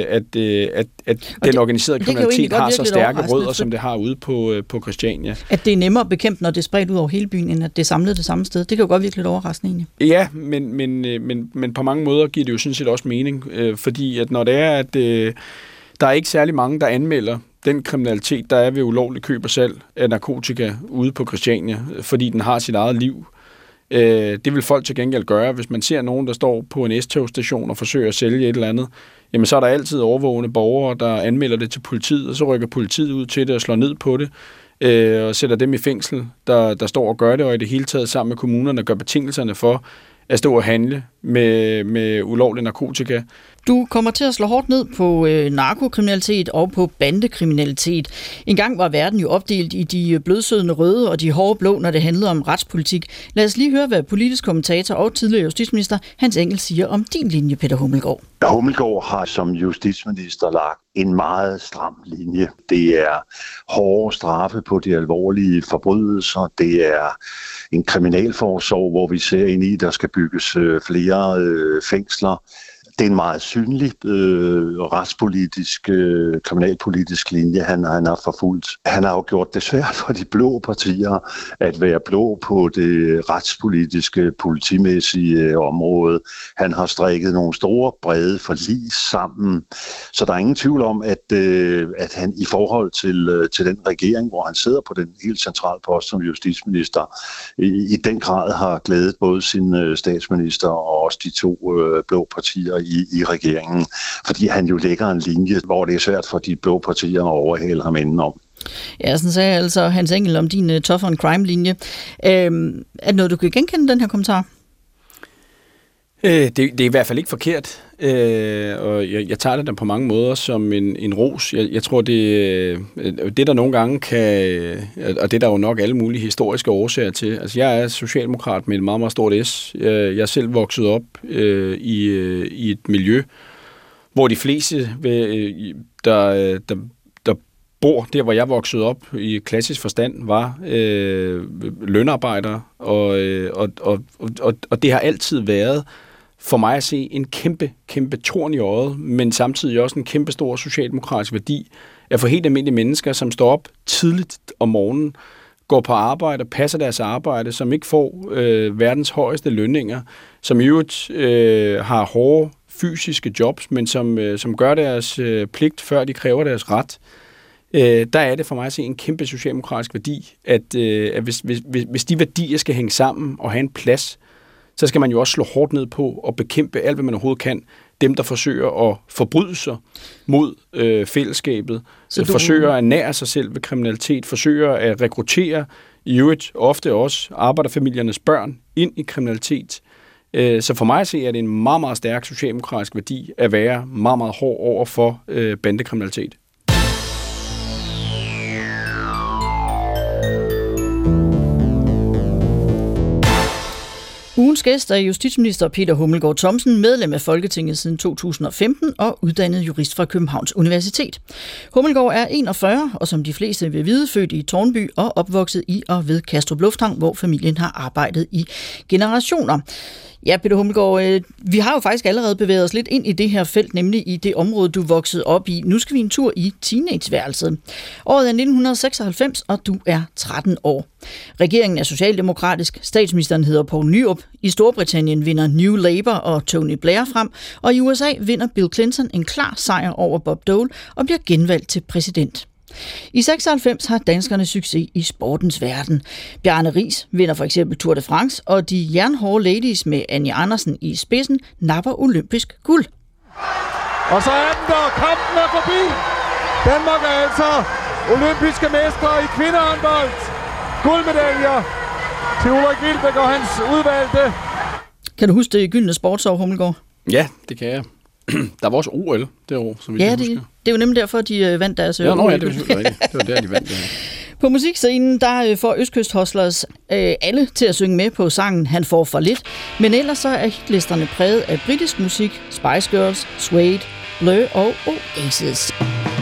den organiserede kriminalitet har så stærke rødder, som det har ude på Christiania. At det er nemmere at bekæmpe, når det er spredt ud over hele byen, end at det er samlet det samme sted. Det kan jo godt virke lidt overraskende egentlig. Ja, men på mange måder giver det jo sådan set også mening, fordi at når det er, at der er ikke særlig mange, der anmelder den kriminalitet, der er ved ulovlig køb og salg af narkotika ude på Christiania, fordi den har sit eget liv. Det vil folk til gengæld gøre, hvis man ser nogen, der står på en S-togstation og forsøger at sælge et eller andet. Jamen, så er der altid overvågende borgere, der anmelder det til politiet, og så rykker politiet ud til det og slår ned på det, og sætter dem i fængsel, der står og gør det, og i det hele taget sammen med kommunerne gør betingelserne for at stå og handle med ulovlig narkotika. Du kommer til at slå hårdt ned på narkokriminalitet og på bandekriminalitet. En gang var verden jo opdelt i de blødsødende røde og de hårde blå, når det handlede om retspolitik. Lad os lige høre, hvad politisk kommentator og tidligere justitsminister Hans Engel siger om din linje, Peter Hummelgaard. Hummelgaard har som justitsminister lagt en meget stram linje. Det er hårde straffe på de alvorlige forbrydelser. Det er en kriminalforsorg, hvor vi ser ind i, der skal bygges flere fængsler. Det er en meget synlig retspolitisk, kriminalpolitisk linje, han har forfulgt. Han har jo gjort det svært for de blå partier at være blå på det retspolitiske, politimæssige område. Han har strikket nogle store, brede forlig sammen. Så der er ingen tvivl om, at han i forhold til den regering, hvor han sidder på den helt centrale post som justitsminister, i den grad har glædet både sin statsminister og også de to blå partier i regeringen, fordi han jo lægger en linje, hvor det er svært for de blå partier at overhale ham indenom. Ja, sådan sagde altså Hans Engel om din tough on crime-linje. Er det noget, du kan genkende den her kommentar? Det er i hvert fald ikke forkert, og jeg tager det da på mange måder som en ros. Jeg tror, det der nogle gange kan, og det er der jo nok alle mulige historiske årsager til. Altså, jeg er socialdemokrat med et meget, meget stort S. Jeg er selv vokset op i et miljø, hvor de fleste, der bor der, hvor jeg voksede op i klassisk forstand, var lønarbejdere, og det har altid været for mig at se en kæmpe torn i øjet, men samtidig også en kæmpe stor socialdemokratisk værdi at få helt almindelige mennesker, som står op tidligt om morgenen, går på arbejde og passer deres arbejde, som ikke får verdens højeste lønninger, som i øvrigt har hårde fysiske jobs, men som gør deres pligt, før de kræver deres ret. Der er det for mig at se en kæmpe socialdemokratisk værdi, at hvis de værdier skal hænge sammen og have en plads, så skal man jo også slå hårdt ned på og bekæmpe alt, hvad man overhovedet kan. Dem, der forsøger at forbryde sig mod fællesskabet, forsøger at nære sig selv ved kriminalitet, forsøger at rekruttere i øvrigt ofte også arbejderfamiliernes børn ind i kriminalitet. Så for mig at se, er det en meget, meget stærk socialdemokratisk værdi at være meget, meget hård over for bandekriminalitet. Ugens gæst er justitsminister Peter Hummelgaard Thomsen, medlem af Folketinget siden 2015 og uddannet jurist fra Københavns Universitet. Hummelgaard er 41 og som de fleste vil vide, født i Tårnby og opvokset i og ved Kastrup Lufthavn, hvor familien har arbejdet i generationer. Ja, Peter Hummelgaard, vi har jo faktisk allerede bevæget os lidt ind i det her felt, nemlig i det område, du voksede op i. Nu skal vi en tur i teenageværelset. Året er 1996, og du er 13 år. Regeringen er socialdemokratisk, statsministeren hedder Poul Nyrup, i Storbritannien vinder New Labour og Tony Blair frem, og i USA vinder Bill Clinton en klar sejr over Bob Dole og bliver genvalgt til præsident. I 96 har danskerne succes i sportens verden. Bjarne Riis vinder for eksempel Tour de France, og de jernhårde ladies med Anja Andersen i spidsen napper olympisk guld. Og så er den der, kampen er forbi. Danmark er altså olympiske mestre i kvindehåndbold. Guldmedaljer til Ulrik Wilbæk og hans udvalgte. Kan du huske det gyldne sportsår, Hummelgaard? Ja, det kan jeg. Der var også OL det år, som vi ja, husker. Det er jo nemlig derfor, de vandt deres OL. Ja, det var selvfølgelig rigtigt. Det var der, de vandt det her. På musikscenen, der får Østkyst Hustlers alle til at synge med på sangen Han får for lidt, men ellers så er hitlisterne præget af britisk musik, Spice Girls, Suede, Blur og Oasis.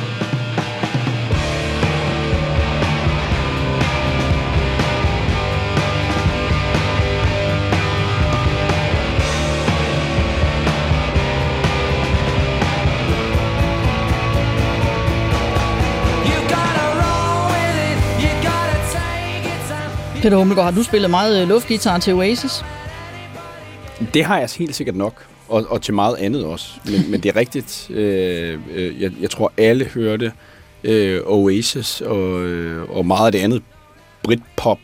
Peter Hummelgaard, har du spillet meget luftguitar til Oasis? Det har jeg helt sikkert nok, og til meget andet også. Men det er rigtigt. Jeg tror, alle hørte Oasis og meget af det andet Britpop,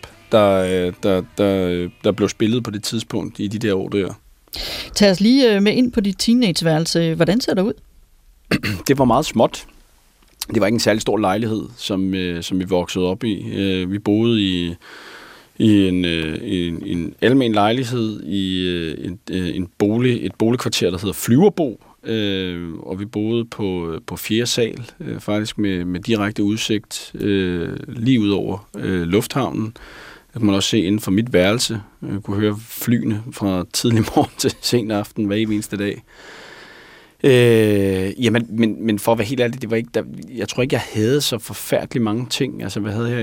der blev spillet på det tidspunkt i de der år der. Tag os lige med ind på dit teenageværelse. Hvordan ser det ud? Det var meget småt. Det var ikke en særlig stor lejlighed, som vi voksede op i. Vi boede i en almen lejlighed i et boligkvarter, der hedder Flyverbo, og vi boede på 4. sal, faktisk med direkte udsigt lige ud over lufthavnen. Det kan man også se inden for mit værelse. Jeg kunne høre flyene fra tidlig morgen til sen aften hver eneste dag. Men for at være helt ærlig, det var ikke jeg tror ikke, jeg havde så forfærdeligt mange ting. Altså, hvad havde jeg?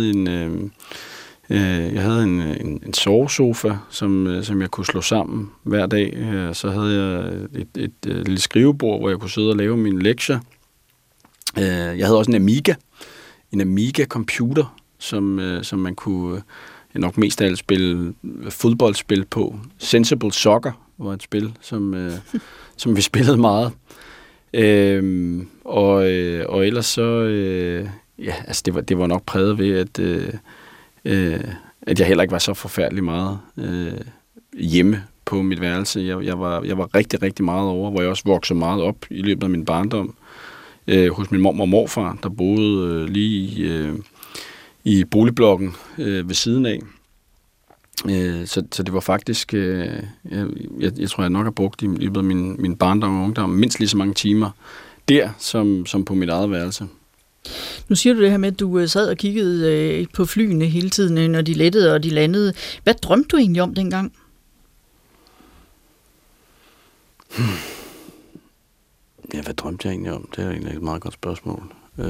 Jeg havde en sovesofa, som jeg kunne slå sammen hver dag. Så havde jeg et lille skrivebord, hvor jeg kunne sidde og lave mine lektier. Jeg havde også en Amiga computer, som man kunne nok mest af alt spille fodboldspil på. Sensible Soccer var et spil, som vi spillede meget. Og ellers så altså det var nok præget ved at jeg heller ikke var så forfærdelig meget hjemme på mit værelse. Jeg var rigtig, rigtig meget over, hvor jeg også voksede meget op i løbet af min barndom hos min mormor og morfar, der boede lige i boligblokken ved siden af. Så det var faktisk, jeg tror, jeg nok har brugt i løbet af min barndom og ungdom mindst lige så mange timer der, som på mit eget værelse. Nu siger du det her med, at du sad og kiggede på flyene hele tiden, når de lettede og de landede. Hvad drømte du egentlig om dengang? Ja, hvad drømte jeg egentlig om? Det er egentlig et meget godt spørgsmål.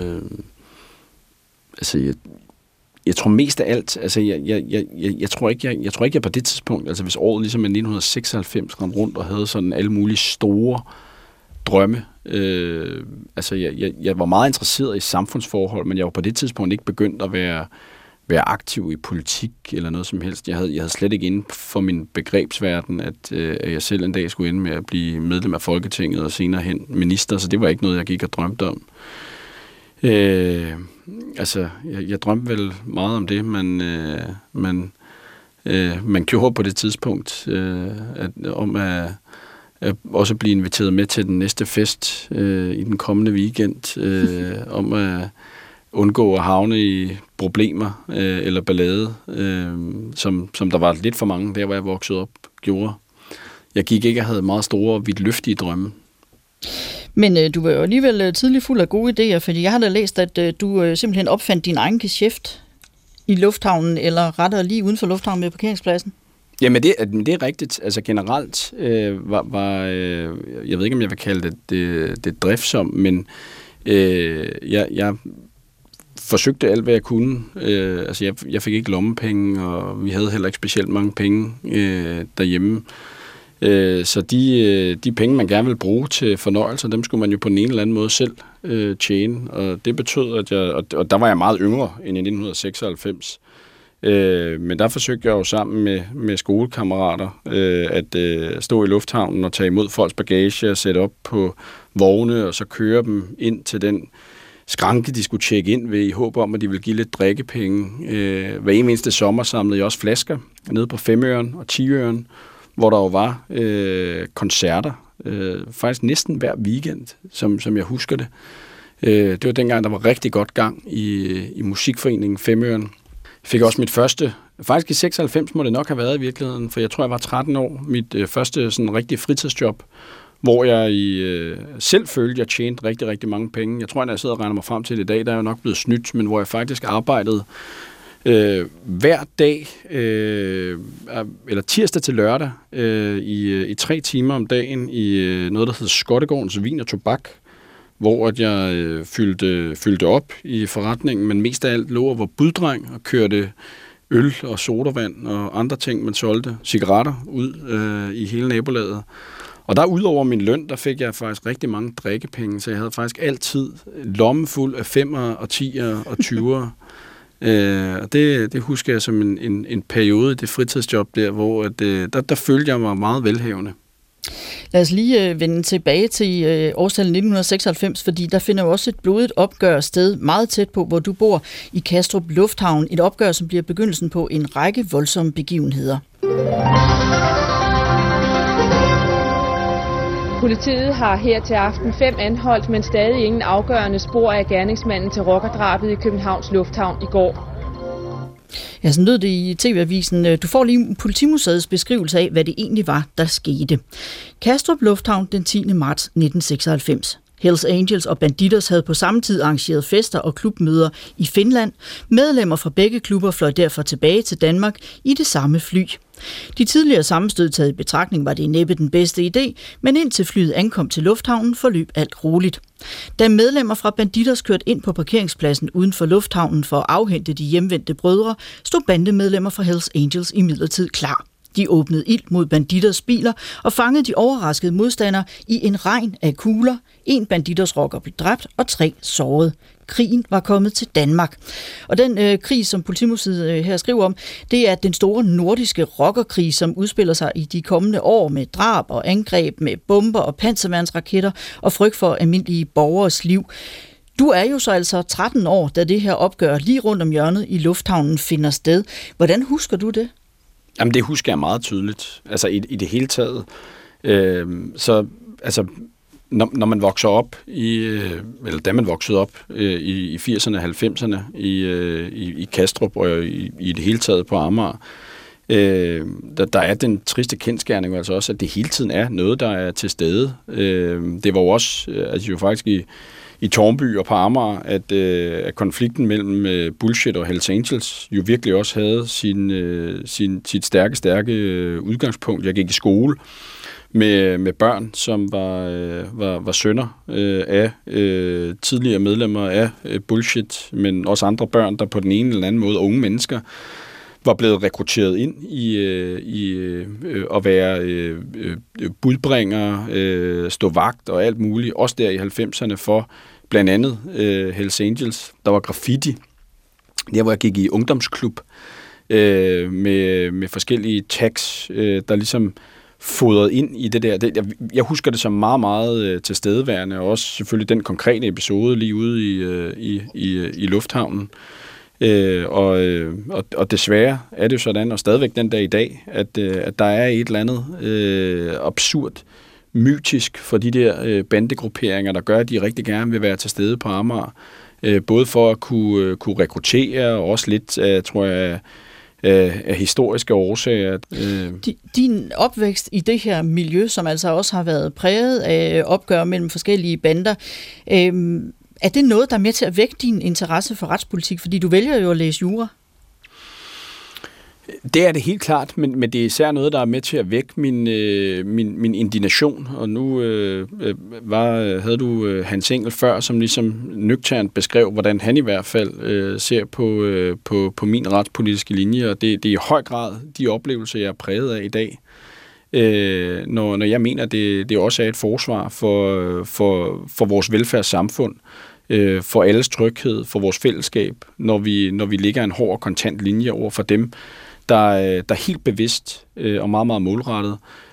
Altså, jeg tror mest af alt, altså jeg tror ikke, jeg på det tidspunkt, altså hvis året ligesom 1996 kom rundt og havde sådan alle mulige store drømme. Altså jeg var meget interesseret i samfundsforhold, men jeg var på det tidspunkt ikke begyndt at være være aktiv i politik eller noget som helst. Jeg havde slet ikke inden for min begrebsverden, at jeg selv en dag skulle ende med at blive medlem af Folketinget og senere hen minister, så det var ikke noget, jeg gik og drømte om. Jeg drømte vel meget om det, man gjorde på det tidspunkt, om at også blive inviteret med til den næste fest i den kommende weekend, om at undgå at havne i problemer eller ballade, som der var lidt for mange der, hvor jeg voksede op, gjorde. Jeg gik ikke og havde meget store og vidtløftige drømme. Men du var jo alligevel tidligt fuld af gode idéer, fordi jeg har da læst, at du simpelthen opfandt din egen geschæft i lufthavnen, eller rettere lige uden for lufthavnen med parkeringspladsen. Jamen det er rigtigt. Altså generelt var jeg ved ikke, om jeg vil kalde det driftsom, men jeg forsøgte alt, hvad jeg kunne. Jeg fik ikke lommepenge, og vi havde heller ikke specielt mange penge derhjemme. Så de penge, man gerne vil bruge til fornøjelser, dem skulle man jo på en eller anden måde selv tjene. Og det betød, at og der var jeg meget yngre end i 1996. Men der forsøgte jeg jo sammen med skolekammerater at stå i lufthavnen og tage imod folks bagage og sætte op på vogne, og så køre dem ind til den skranke, de skulle tjekke ind ved, i håb om, at de ville give lidt drikkepenge. Hver eneste sommer samlede jeg også flasker nede på 5-øren og 10-øren, hvor der jo var koncerter, faktisk næsten hver weekend, som jeg husker det. Det var dengang, der var rigtig godt gang i musikforeningen 5-øren. Jeg fik også mit første, faktisk i 96 må det nok have været i virkeligheden, for jeg tror, jeg var 13 år, mit første sådan rigtig fritidsjob, hvor jeg selv følte, jeg tjente rigtig, rigtig mange penge. Jeg tror, når jeg sidder og regner mig frem til det i dag, der er jo nok blevet snydt, men hvor jeg faktisk arbejdede hver dag, eller tirsdag til lørdag, i 3 timer om dagen i noget, der hedder Skottegårdens Vin og Tobak, hvor at jeg fyldte op i forretningen, men mest af alt lå og var buddreng og kørte øl og sodavand og andre ting, man solgte, cigaretter ud i hele nabolaget. Og der udover min løn, der fik jeg faktisk rigtig mange drikkepenge, så jeg havde faktisk altid lomme fuld af 5'er og 10'er og 20'er. Og det husker jeg som en periode i det fritidsjob der, hvor der følte jeg mig meget velhavende. Lad os lige vende tilbage til årstallet 1996, fordi der finder jo også et blodigt opgør sted meget tæt på, hvor du bor i Kastrup Lufthavn. Et opgør, som bliver begyndelsen på en række voldsomme begivenheder. Politiet har her til aften 5 anholdt, men stadig ingen afgørende spor af gerningsmanden til rockerdrabet i Københavns Lufthavn i går. Ja, sådan lød det i TV-avisen. Du får lige Politimuseets beskrivelse af, hvad det egentlig var, der skete. Kastrup Lufthavn den 10. marts 1996. Hells Angels og Bandidos havde på samme tid arrangeret fester og klubmøder i Finland. Medlemmer fra begge klubber fløj derfor tilbage til Danmark i det samme fly. De tidligere sammenstød taget i betragtning var det næppe den bedste idé, men indtil flyet ankom til lufthavnen forløb alt roligt. Da medlemmer fra Bandidos kørte ind på parkeringspladsen uden for lufthavnen for at afhente de hjemvendte brødre, stod bandemedlemmer fra Hells Angels imidlertid klar. De åbnede ild mod Bandidos biler og fangede de overraskede modstandere i en regn af kugler. 1 Bandidos rocker blev dræbt og 3 såret. Krigen var kommet til Danmark. Og den krig, som Politimuseet her skriver om, det er den store nordiske rockerkrig, som udspiller sig i de kommende år med drab og angreb med bomber og panserværnsraketter og frygt for almindelige borgeres liv. Du er jo så altså 13 år, da det her opgør lige rundt om hjørnet i lufthavnen finder sted. Hvordan husker du det? Jamen, det husker jeg meget tydeligt. Altså, i det hele taget. Når man vokser op eller da man voksede op i 80'erne og 90'erne i Kastrup og i det hele taget på Amager, der er den triste kendsgerning altså også, at det hele tiden er noget, der er til stede. Det var jo også, jo faktisk i Tårnby og på Amager, at konflikten mellem Bullshit og Hells Angels jo virkelig også havde sit stærke udgangspunkt. Jeg gik i skole med børn, som var sønner af tidligere medlemmer af Bullshit, men også andre børn, der på den ene eller anden måde, unge mennesker, var blevet rekrutteret ind i at være budbringere, stå vagt og alt muligt, også der i 90'erne for blandt andet Hells Angels. Der var graffiti der hvor jeg gik i ungdomsklub, med forskellige tags, der ligesom fodret ind i det der. Jeg husker det som meget, meget tilstedeværende, og også selvfølgelig den konkrete episode lige ude i lufthavnen. Og desværre er det jo sådan, og stadigvæk den dag i dag, at der er et eller andet absurd, mytisk for de der bandegrupperinger, der gør, at de rigtig gerne vil være til stede på Amager. Både for at kunne rekruttere, og også lidt, tror jeg, af historiske årsager. Din opvækst i det her miljø, som altså også har været præget af opgør mellem forskellige bander, er det noget, der er med til at vække din interesse for retspolitik? Fordi du vælger jo at læse jura. Det er det helt klart, men det er især noget, der er med til at vække min indignation. Og nu havde du Hans Engel før, som ligesom nøgternt beskrev, hvordan han i hvert fald ser på min retspolitiske linje. Og det er i høj grad de oplevelser, jeg er præget af i dag. Når jeg mener, det også er et forsvar for vores velfærdssamfund, for alles tryghed, for vores fællesskab, når vi lægger en hård og kontant linje over for dem, der helt bevidst og meget, meget målrettet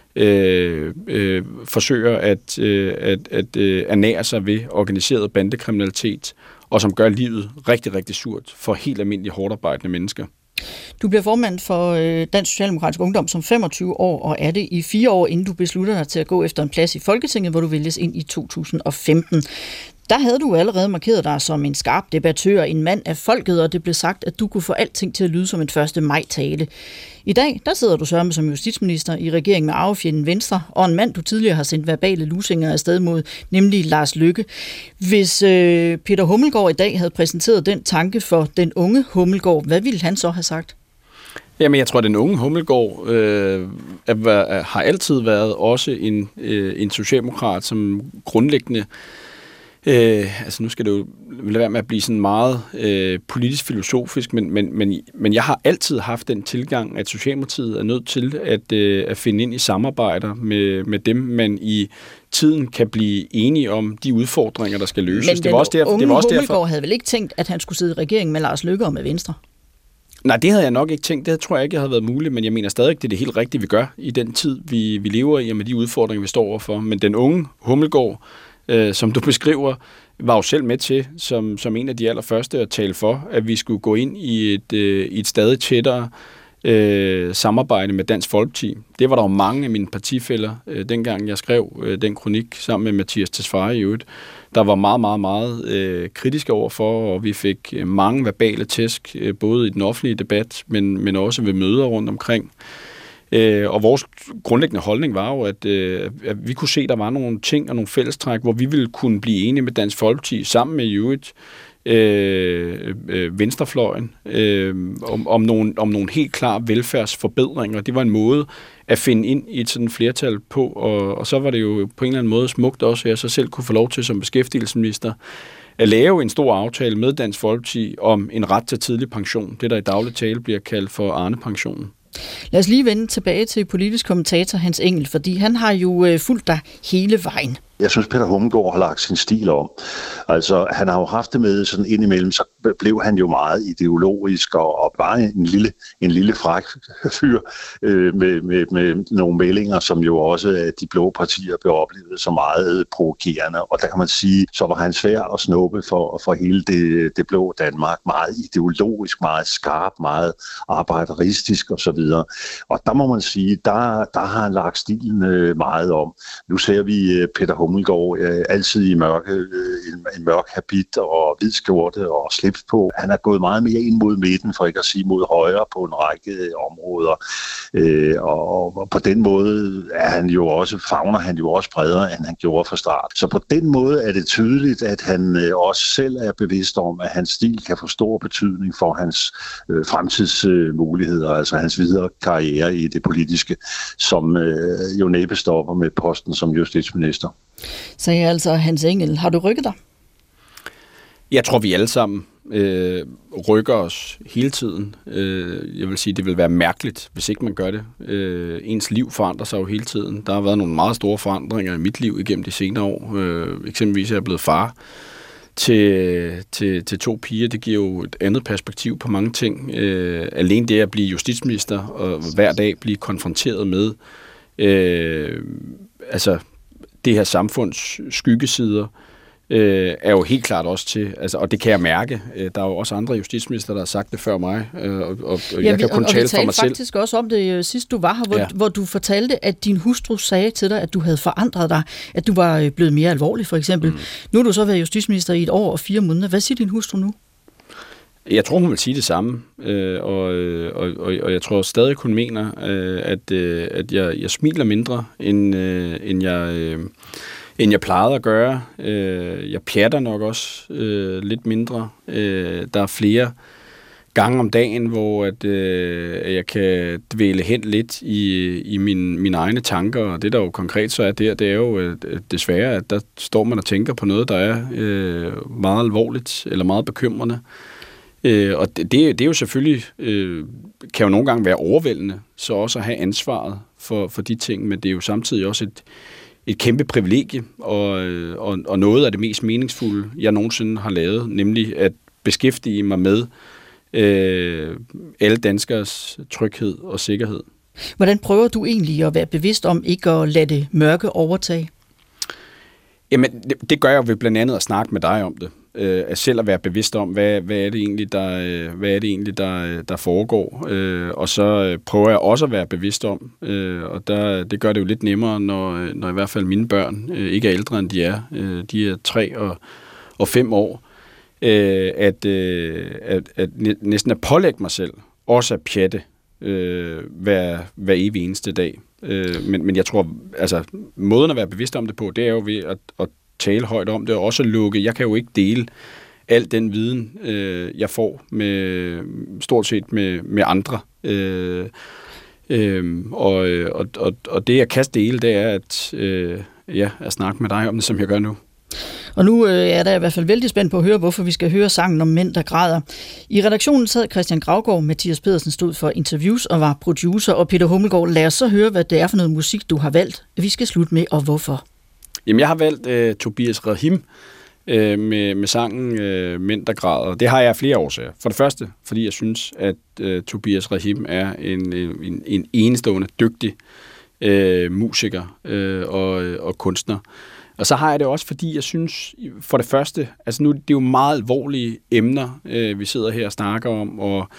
forsøger at ernære sig ved organiseret bandekriminalitet, og som gør livet rigtig, rigtig surt for helt almindelige hårdarbejdende mennesker. Du bliver formand for Dansk Socialdemokratisk Ungdom som 25 år, og er det i 4 år, inden du beslutter dig til at gå efter en plads i Folketinget, hvor du vælges ind i 2015. Der havde du allerede markeret dig som en skarp debattør, en mand af folket, og det blev sagt, at du kunne få alting til at lyde som en 1. maj-tale. I dag, der sidder du sørme som justitsminister i regeringen med arvefjenden Venstre, og en mand, du tidligere har sendt verbale lusinger afsted mod, nemlig Lars Løkke. Hvis Peter Hummelgaard i dag havde præsenteret den tanke for den unge Hummelgaard, hvad ville han så have sagt? Jamen, jeg tror, at den unge Hummelgaard har altid været også en socialdemokrat, som grundlæggende nu skal det jo lade være med at blive sådan meget politisk filosofisk, men jeg har altid haft den tilgang, at Socialdemokratiet er nødt til at finde ind i samarbejder med dem, man i tiden kan blive enige om de udfordringer, der skal løses. Men den unge Hummelgaard havde vel ikke tænkt, at han skulle sidde i regeringen med Lars Løkke og med Venstre? Nej, det havde jeg nok ikke tænkt. Det tror jeg ikke havde været muligt, men jeg mener stadig, det er det helt rigtige, vi gør i den tid, vi lever i, og med de udfordringer, vi står overfor. Men den unge Hummelgaard, som du beskriver, var jo selv med til, som en af de allerførste at tale for, at vi skulle gå ind i et stadig tættere samarbejde med Dansk Folkeparti. Det var der jo mange af mine partifæller, dengang jeg skrev den kronik sammen med Mathias Tesfaye i øvrigt, der var meget, meget, meget kritiske overfor, og vi fik mange verbale tæsk, både i den offentlige debat, men også ved møder rundt omkring. Og vores grundlæggende holdning var jo, at vi kunne se, at der var nogle ting og nogle fællestræk, hvor vi ville kunne blive enige med Dansk Folkeparti sammen med venstrefløjen om nogle helt klare velfærdsforbedringer. Det var en måde at finde ind i et sådan flertal på, og så var det jo på en eller anden måde smukt også, at jeg så selv kunne få lov til som beskæftigelsesminister at lave en stor aftale med Dansk Folkeparti om en ret til tidlig pension, det der i daglig tale bliver kaldt for Arne-pensionen. Lad os lige vende tilbage til politisk kommentator Hans Engel, fordi han har jo fulgt dig hele vejen. Jeg synes, Peter Hummelgaard har lagt sin stil om. Altså, han har jo haft det med sådan indimellem, så blev han jo meget ideologisk og bare en lille fræk fyr med nogle meldinger, som jo også de blå partier blev oplevet så meget provokerende. Og der kan man sige, så var han svær at snuppe for hele det blå Danmark. Meget ideologisk, meget skarp, meget arbejderistisk osv. Og der må man sige, der har han lagt stilen meget om. Nu ser vi Peter Hummelgaard altid i en mørk habit og hvid skjorte og slips på. Han er gået meget mere ind mod midten, for ikke at sige mod højre på en række områder. Og på den måde favner han jo også bredere, end han gjorde fra start. Så på den måde er det tydeligt, at han også selv er bevidst om, at hans stil kan få stor betydning for hans fremtidsmuligheder, altså hans videre karriere i det politiske, som jo næppe stopper med posten som justitsminister. Sagde altså Hans Engel. Har du rykket dig? Jeg tror, vi alle sammen rykker os hele tiden. Jeg vil sige, det vil være mærkeligt, hvis ikke man gør det. Ens liv forandrer sig jo hele tiden. Der har været nogle meget store forandringer i mit liv igennem de senere år. Eksempelvis er jeg blevet far til 2 piger, det giver jo et andet perspektiv på mange ting. Alene det at blive justitsminister og hver dag blive konfronteret med det her samfunds skyggesider, er jo helt klart også til, og det kan jeg mærke. Der er jo også andre justitsminister, der har sagt det før mig, og jeg kan kun tale for mig selv. Og vi faktisk også om det sidst du var her, hvor du fortalte, at din hustru sagde til dig, at du havde forandret dig, at du var blevet mere alvorlig, for eksempel. Nu har du så været justitsminister i 1 år og 4 måneder. Hvad siger din hustru nu? Jeg tror, hun vil sige det samme, og jeg tror stadig, hun mener, at jeg smiler mindre, end jeg plejede at gøre. Jeg pjatter nok også lidt mindre. Der er flere gange om dagen, hvor jeg kan dvæle hen lidt i mine egne tanker, og det der jo konkret så er det er jo desværre, at der står man og tænker på noget, der er meget alvorligt eller meget bekymrende. Og det er jo selvfølgelig, kan jo nogle gange være overvældende, så også at have ansvaret for de ting, men det er jo samtidig også et kæmpe privilegie, og noget af det mest meningsfulde, jeg nogensinde har lavet, nemlig at beskæftige mig med alle danskers tryghed og sikkerhed. Hvordan prøver du egentlig at være bevidst om ikke at lade det mørke overtage? Jamen, det gør jeg ved blandt andet at snakke med dig om det. At selv at være bevidst om, hvad er det egentlig, der foregår. Og så prøver jeg også at være bevidst om, og det gør det jo lidt nemmere, når i hvert fald mine børn ikke er ældre, end de er. De er 3 og 5 år. At næsten at pålægge mig selv, også at pjatte hver evig eneste dag. Men jeg tror, måden at være bevidst om det på, det er jo ved at tale højt om det, og også lukke. Jeg kan jo ikke dele al den viden, jeg får med stort set med andre. Og det, jeg kan dele, det er at snakke med dig om det, som jeg gør nu. Og nu er der i hvert fald vældig spændt på at høre, hvorfor vi skal høre sangen om mænd, der græder. I redaktionen sad Christian Gravgaard, Mathias Pedersen stod for interviews og var producer, og Peter Hummelgaard, lad os så høre, hvad det er for noget musik, du har valgt. Vi skal slutte med, og hvorfor? Jamen, jeg har valgt Tobias Rahim med sangen Mænd, der græder. Det har jeg af flere årsager. For det første, fordi jeg synes, at Tobias Rahim er en enestående dygtig musiker og kunstner. Og så har jeg det også, fordi jeg synes, for det første, nu det er jo meget alvorlige emner, vi sidder her og snakker om,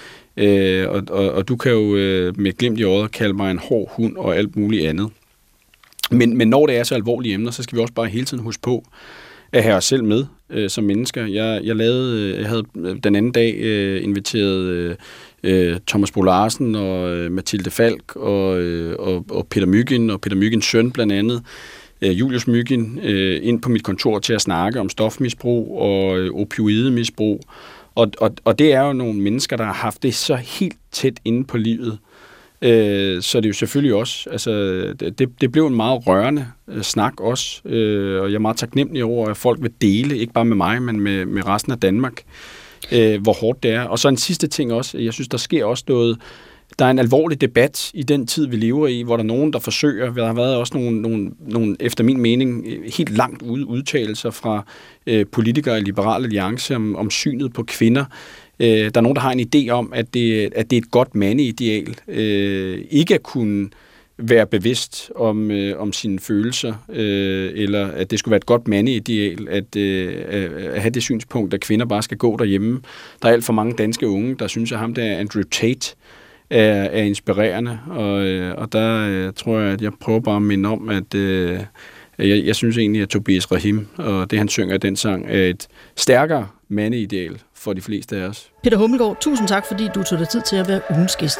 og du kan jo med et glimt i øjet kalde mig en hård hund og alt muligt andet. Men når det er så alvorlige emner, så skal vi også bare hele tiden huske på at have os selv med som mennesker. Jeg havde den anden dag inviteret Thomas Bo Larsen og Mathilde Falk og Peter Mygind og Peter Myginds søn blandt andet, Julius Mygind, ind på mit kontor til at snakke om stofmisbrug og opioidemisbrug. Og det er jo nogle mennesker, der har haft det så helt tæt inde på livet. Så det er jo selvfølgelig også, det blev en meget rørende snak også, og jeg er meget taknemmelig over, at folk vil dele, ikke bare med mig, men med resten af Danmark, hvor hårdt det er. Og så en sidste ting også, jeg synes, der sker også noget. Der er en alvorlig debat i den tid, vi lever i, hvor der er nogen, der forsøger. Der har været også nogle efter min mening, helt langt ude udtalelser fra politikere i Liberal Alliance om synet på kvinder. Der er nogen, der har en idé om, at det er et godt mandeideal. Ikke at kunne være bevidst om sine følelser, eller at det skulle være et godt mandeideal, at have det synspunkt, at kvinder bare skal gå derhjemme. Der er alt for mange danske unge, der synes, at ham der Andrew Tate er inspirerende, og der tror jeg, at jeg prøver bare at minde om, at jeg synes egentlig, at Tobias Rahim og det, han synger i den sang, er et stærkere mandeideal for de fleste af os. Peter Hummelgaard, tusind tak, fordi du tog dig tid til at være ugens gæst.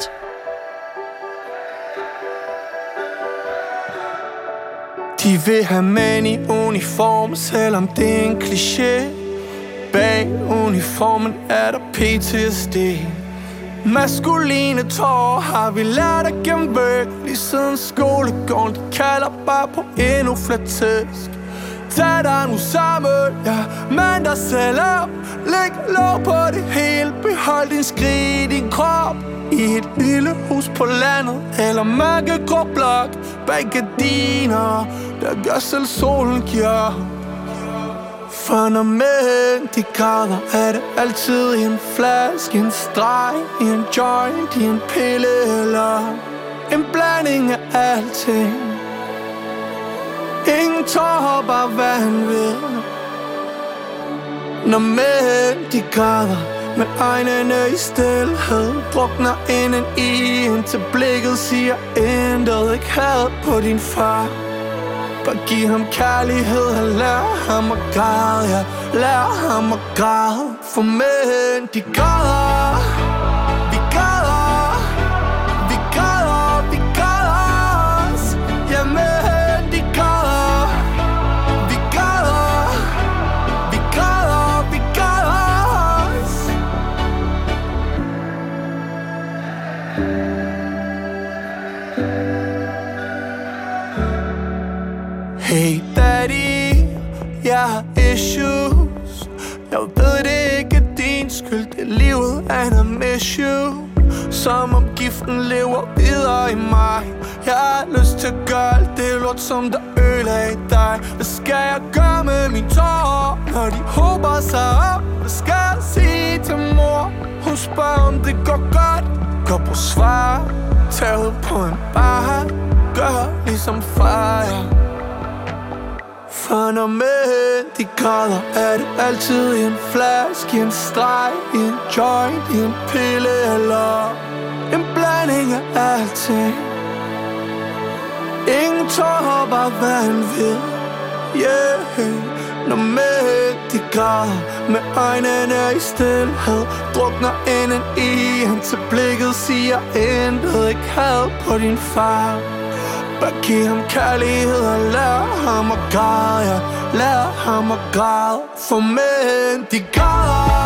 De vil have mænd i uniform, selvom det er en kliché. Bag uniformen er der PTSD. Maskuline tårer har vi lært at gemme væk. Lige siden skolegården, de kalder bare på endnu flere tæsk. Tag dig nu sammen, ja, mand dig selv op. Læg lov på det hele, behold din skrig i din krop. I et lille hus på landet, eller mørkegrå blok. Bag gardiner, der gør selv solen giver. For når mænd de græder, er det altid i en flaske, en streg, i en joint, i en pille eller en blanding af alting. Ingen tårer, bare vanvid. Når mænd de græder, med øjnene i stilhed, drukner inden i, indtil blikket siger intet. Ikke had på din far. Bare giv ham kærlighed, og lær ham at græde, ja, lær ham at græde. For mænd de græder, vi græder, vi græder, vi græder os. Ja, mænd de græder, vi græder, vi græder, vi græder os. Hey daddy, jeg har issues. Jeg ved det ikke er din skyld, det livet er en issue. Som om giften lever videre i mig. Jeg har lyst til at gøre alt det lort, som der ødelagde dig. Hvad skal jeg gøre med mine tårer, når de håber sig op? Hvad skal jeg sige til mor? Hun spørger om det går godt. Gå på svar, tag ud på en bar, gør ligesom far. For når mænd de græder, er det altid i en flaske, en streg, i en joint, i en pille eller en blanding af alting. Ingen tårer, bare vanvid. Yeah. Når mænd de græder, med øjnene i stilhed, drukner inden i, indtil blikket siger intet. Ikke had på din far. Bare giv ham kærlighed, og lær ham at græde, ja, lær ham at græde. For mænd de græder.